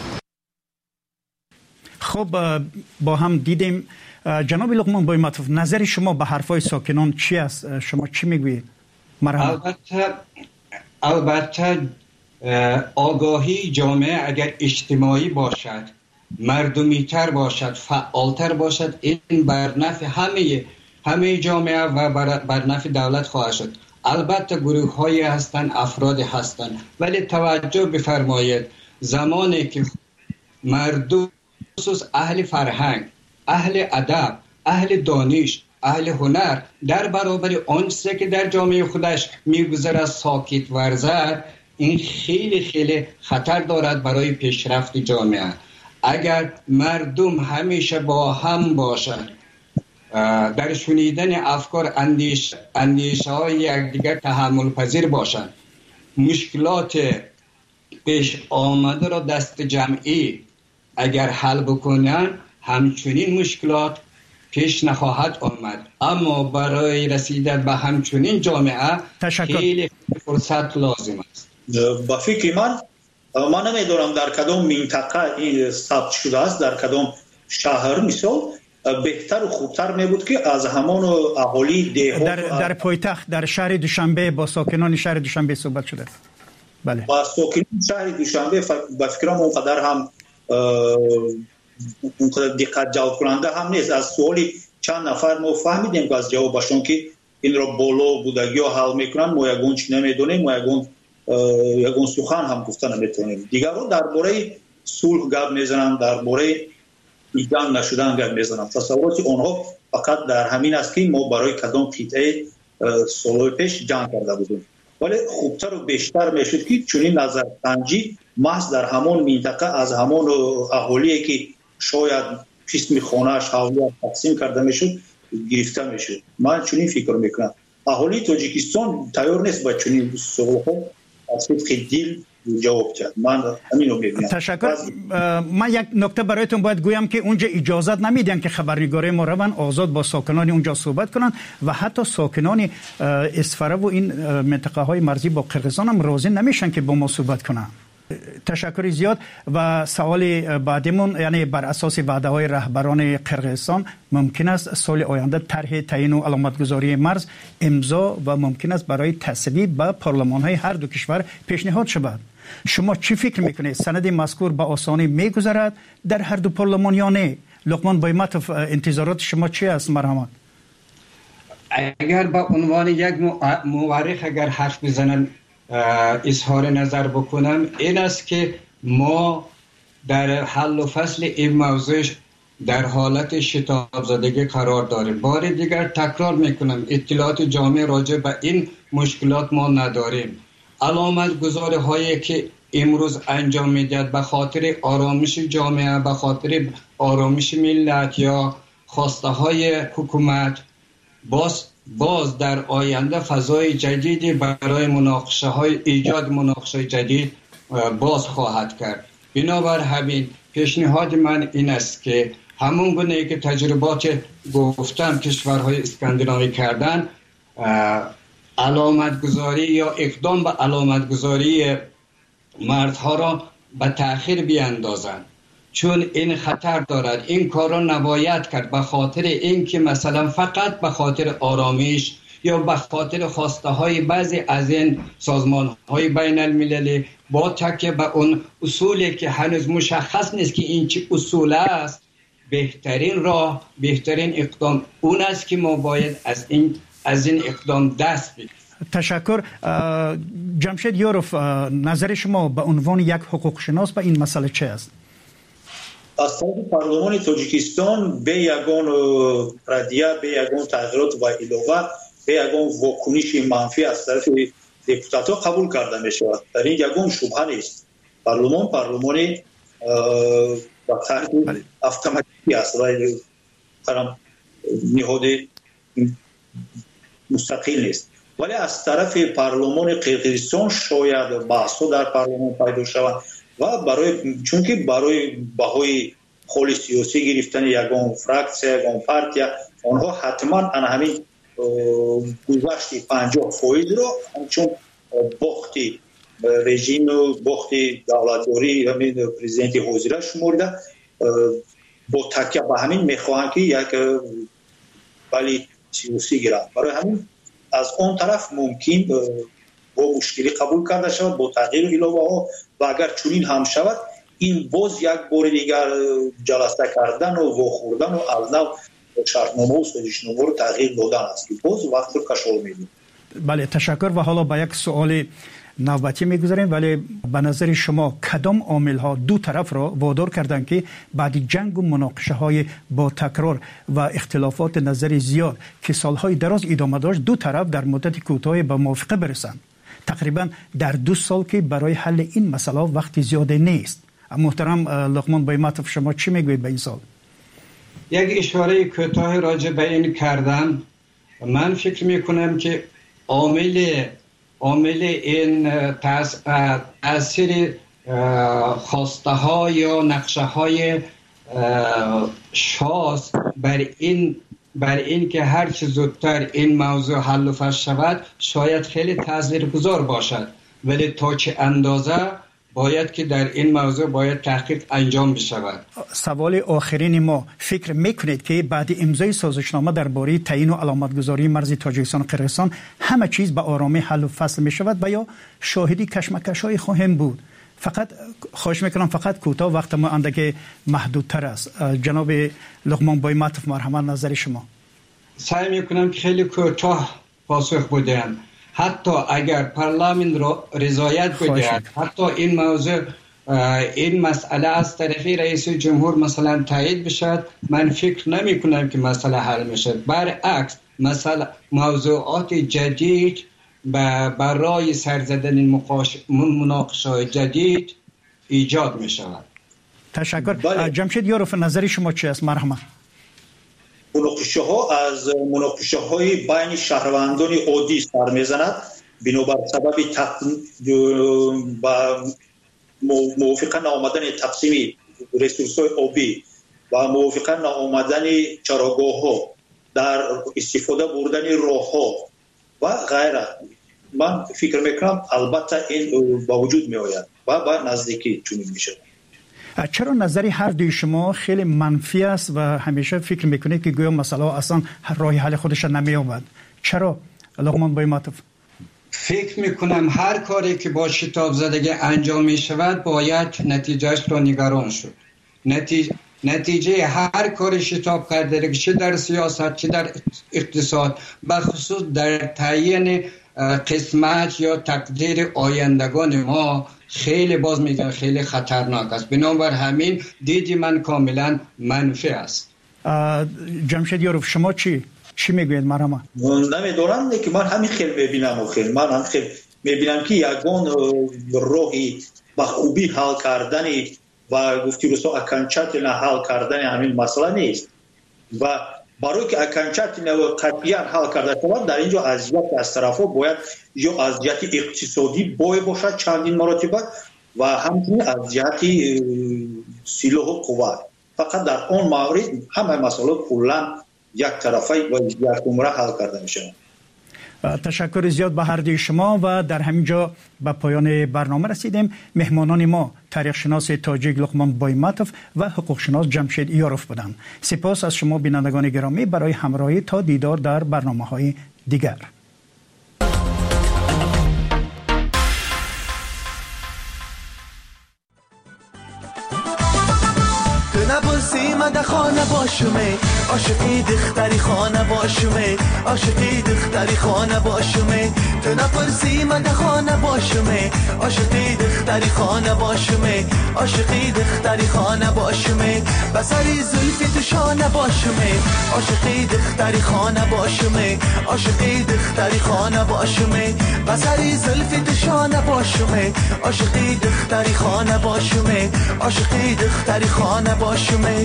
خب با هم دیدیم. جناب لقمان بایمتوف، نظر شما به حرفای ساکنان چی است؟ شما چی میگویید؟ البته البته آگاهی جامعه اگر اجتماعی باشد، مردمی تر باشد، فعالتر باشد، این بر نفع همه همه جامعه و بر نفع دولت خواهد شد. البته گروه هایی هستند، افراد هستند، ولی توجه بفرمایید زمانی که مردم خصوص اهل فرهنگ، اهل ادب، اهل دانش، اهل هنر در برابر آن چیزی که در جامعه خودش میگذرد ساکت ورزد، این خیلی خیلی خطر دارد برای پیشرفت جامعه. اگر مردم همیشه با هم باشند، در شنیدن افکار، اندیش اندیشه های یکدیگر تحمل پذیر باشند، مشکلات پیش آمده را دست جمعی اگر حل بکنن، همچنین مشکلات پیش نخواهد آمد. اما برای رسیدن به همچنین جامعه خیلی فرصت لازم است. با فکر من من نمیدونم در کدام منطقه این ثبت شده است، در کدام شهر مثال بهتر و خوبتر می بود که از همان اهالی دهات در در پایتخت در شهر دوشنبه با ساکنان شهر دوشنبه صحبت شده. بله، با ساکنان شهر دوشنبه با فکرم اونقدر هم اونقدر دقت جلب کننده هم نیست. از سوالی چند نفر ما فهمیدیم که از جوابشون که این را بالا بودگی ها حل میکنن، ما یگون چی نمیدونیم، ما یگون یگون سخن هم گفتن نمیتونیم. دیگر رو درباره صلح گپ میزنن، درباره جنگ نشدن گپ میزنن. تصورات اونها فقط در همین است که ما برای کدام قطعه سال پیش جنگ کرده بودیم، ولی خوبتر و بیشتر میشد که چنین نظر سنجی محض در همان منطقه از همان اهالی که شاید قسم خانه‌اش حوالیت تقسیم کرده میشد گرفته میشد. من چنین فکر میکنم اهالی تاجیکستان تیار نیست با چنین سوال‌ها از صدق دل جواب داد. من همینو میگم. تشکر. من یک نکته برایتون باید گویم که اونجا اجازت نمیدن که خبرنگاری ما روان آزاد با ساکنان اونجا صحبت کنن و حتی ساکنان اسفره و این منطقه های مرزی با قرقیزستان هم راضی نمیشن که با ما صحبت کنن. تشکر زیاد. و سوال بعدیمون، یعنی بر اساس وعده های رهبران قرقیزستان ممکن است سال آینده طرح تعیین و علامتگذاری مرز امضا و ممکن است برای تصویب به پارلمان های هر دو کشور پیشنهاد شود. شما چی فکر میکنید؟ سند مذکور به آسانی میگذرد در هر دو پارلمان یا نه؟ لقمان بایمتوف، انتظارات شما چی است؟ مرحمت. اگر با عنوان یک مورخ اگر حرف بزنن اظهار نظر بکنم، این است که ما در حل و فصل این موضوع در حالت شتاب زدگی قرار داریم. بار دیگر تکرار میکنم، اطلاعات جامع راجع به این مشکلات ما نداریم. علامت گذاری هایی که امروز انجام میدهد به خاطر آرامش جامعه، به خاطر آرامش ملت یا خواسته های حکومت، باز باز در آینده فضای جدیدی برای مناقشه های ایجاد مناقشه جدید باز خواهد کرد. بنابر همین پیشنهاد من این است که همون گونه که تجربات گفتم کشورهای اسکاندیناوی کردن، علامت گذاری یا اقدام به علامت گذاری مردها را به تأخیر بیاندازند، چون این خطر دارد. این کار را نباید کرد به خاطر اینکه مثلا فقط به خاطر آرامش یا به خاطر خواسته های بعضی از این سازمان های بین المللی با تکیه به اون اصولی که هنوز مشخص نیست که این چه اصول است، بهترین راه، بهترین اقدام اون است که ما باید از این از این اقدام دست بگیریم. تشکر. جمشید یوروف، نظر شما به عنوان یک حقوق شناس به این مسئله چه است؟ از طرف پارلمان تاجیکستان به یگان ردیه، به یگان تغییرات و علاوه به یگان واکنش منفی از طرف دپوتات ها قبول کرده می شود. در این یگان شبهه نیست. پارلمان پارلمان با طرح اتوماتیکی است و نهاد مستقل نیست. ولی از طرف پارلمان قرقیزستان شاید بحث در پارلمان پیدا شود و برای چون که برای بهای خول سیاسی گرفتن یگان فراکسیا یگان پارتیا آنها حتما ان همین گذشتی پنجاه فایز رو چون بختی رژیم و بختی دولتوری همین پرزیدنت حاضر شمرده با تکیه به همین میخواهند که یک ولی سیاسی گیرند. برای همین از اون طرف ممکن با مشکلی قبول کرده شود با تغییر علاوه ها و اگر چنین هم شود این باز یک بار دیگر جلسه کردن و واخوردن و از نو شرطنامه و سازشنامه رو تغییر دادن است که باز وقت رو کشور میدیم. بله تشکر. و حالا با یک سوال نوبتی میگذاریم، ولی به نظر شما کدام عامل ها دو طرف را وادار کردند که بعد جنگ و مناقشه های با تکرار و اختلافات نظری زیاد که سالهای دراز ادامه داشت دو طرف در مدت کوتاه به موافقه برسند؟ تقریبا در دو سال که برای حل این مسئله وقت زیاد نیست. محترم لقمان بایماتوف شما چی میگوید به این سال؟ یک اشاره کوتاه راجع به این کردم. من فکر میکنم که عامل عامل این تاثیر خواسته ها یا نقشه های شاز بر این بر این که هر چه زودتر این موضوع حل و فصل شود شاید خیلی تاثیرگذار باشد، ولی تا چه اندازه باید که در این موضوع باید تحقیق انجام بشود. سوال آخرین ما، فکر میکنید که بعد امضای سازشنامه درباره تعیین و علامتگذاری مرز تاجیکستان و قرقیزستان همه چیز به آرامی حل و فصل می شود و یا شاهدی کشمکش‌های خواهیم بود؟ فقط خواهش میکنم فقط کوتاه، وقت ما اندک محدودتر است. جناب لقمان بایماتوف مرحمت نظر شما. سعی میکنم که خیلی کوتاه پاسخ بدم. حتی اگر پارلمان را رضایت بدهد، حتی این موضوع این مسئله از طرف رئیس جمهور مثلا تایید بشد، من فکر نمی کنم که مسئله حل میشد. برعکس مسئله موضوعات جدید برای سر زدن مناقشه جدید ایجاد می شود. تشکر. بله. جمشید یاروف نظر شما چی است؟ مرحمت. مناقشه ها از مناقشه های بین شهروندان عادی سر میزند بنابر سبب با موافقه نآمدن تقسیم ریسورس های آبی و موافقه نآمدن چراگاه ها در استفاده بردن راه ها و غیره. من فکر میکنم البته این با وجود می آید و با نزدیکی چنین میشه. چرا نظری هر دوی شما خیلی منفی است و همیشه فکر میکنید که گویا مسئله اصلا راه حل خودش نمی آمد؟ چرا لقمان بایماتوف؟ فکر میکنم هر کاری که با شتاب زدگی انجام می شود باید نتیجهش را نگران شد. نتیجه نتیجه هر کار شتاب کرده چه در سیاست چه در اقتصاد بخصوص در تعیین قسمت یا تقدیر آیندگان ما خیلی باز میگن خیلی خطرناک است. بنابر همین دیدی من کاملا منفی است. جمشید یاروف شما چی چی میگوید؟ مرحبا. نمیدونم که من همین خیلی میبینم و خیلی من هم خیلی میبینم که یگان راهی با خوبی حل کردنی و گفتی روسا اکنچاتینا حل کردن همین مسئله نیست و برای که اکنچاتینا و قطعیت حل کرده شود در اینجا اذیت از طرفا باید یا اذیت اقتصادی باید باشد چندین مراتبه و همچنین اذیت سلاح و قوت. فقط در اون مورد همه مسئله کلا یک طرفه و یک عمره حل کرده میشه. تشکر زیاد به هر دوی شما و در همینجا به پایان برنامه رسیدیم. مهمانان ما تاریخ شناس تاجیک لقمان بایماتوف و حقوق شناس جمشید یاروف بودند. سپاس از شما بینندگان گرامی برای همراهی تا دیدار در برنامه‌های دیگر. نبازی من خانه باشمه عاشقی دختری خانه باشمه عاشقی دختری خانه باشمه تو نپرسی من خانه باشمه عاشقی دختری خانه باشمه عاشقی دختری خانه باشمه بسری زلفی تو شانه باشمه عاشقی دختری خانه باشمه عاشقی دختری خانه باشمه بسری زلفی تو شانه باشمه عاشقی دختری خانه باشمه عاشقی دختری خانه باشمه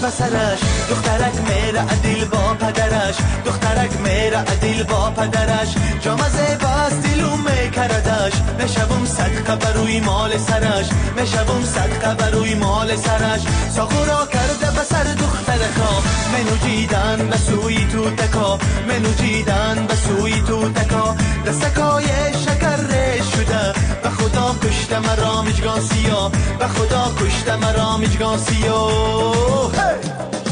به سرش دخترک میره عدیل با پدرش دخترک میره عدیل با پدرش جامزه باز دیلو میکردش میشوم صدقه بروی مال سرش میشوم صدقه بروی مال سرش ساخورا کرده به سر دخترکا منو جیدن به سوی تو تکا منو جیدن به سوی تو تکا دستکای شکر ریش شده به خدا کشته مرا مجگان سیا به خدا کشته مرا مجگان سیا hey!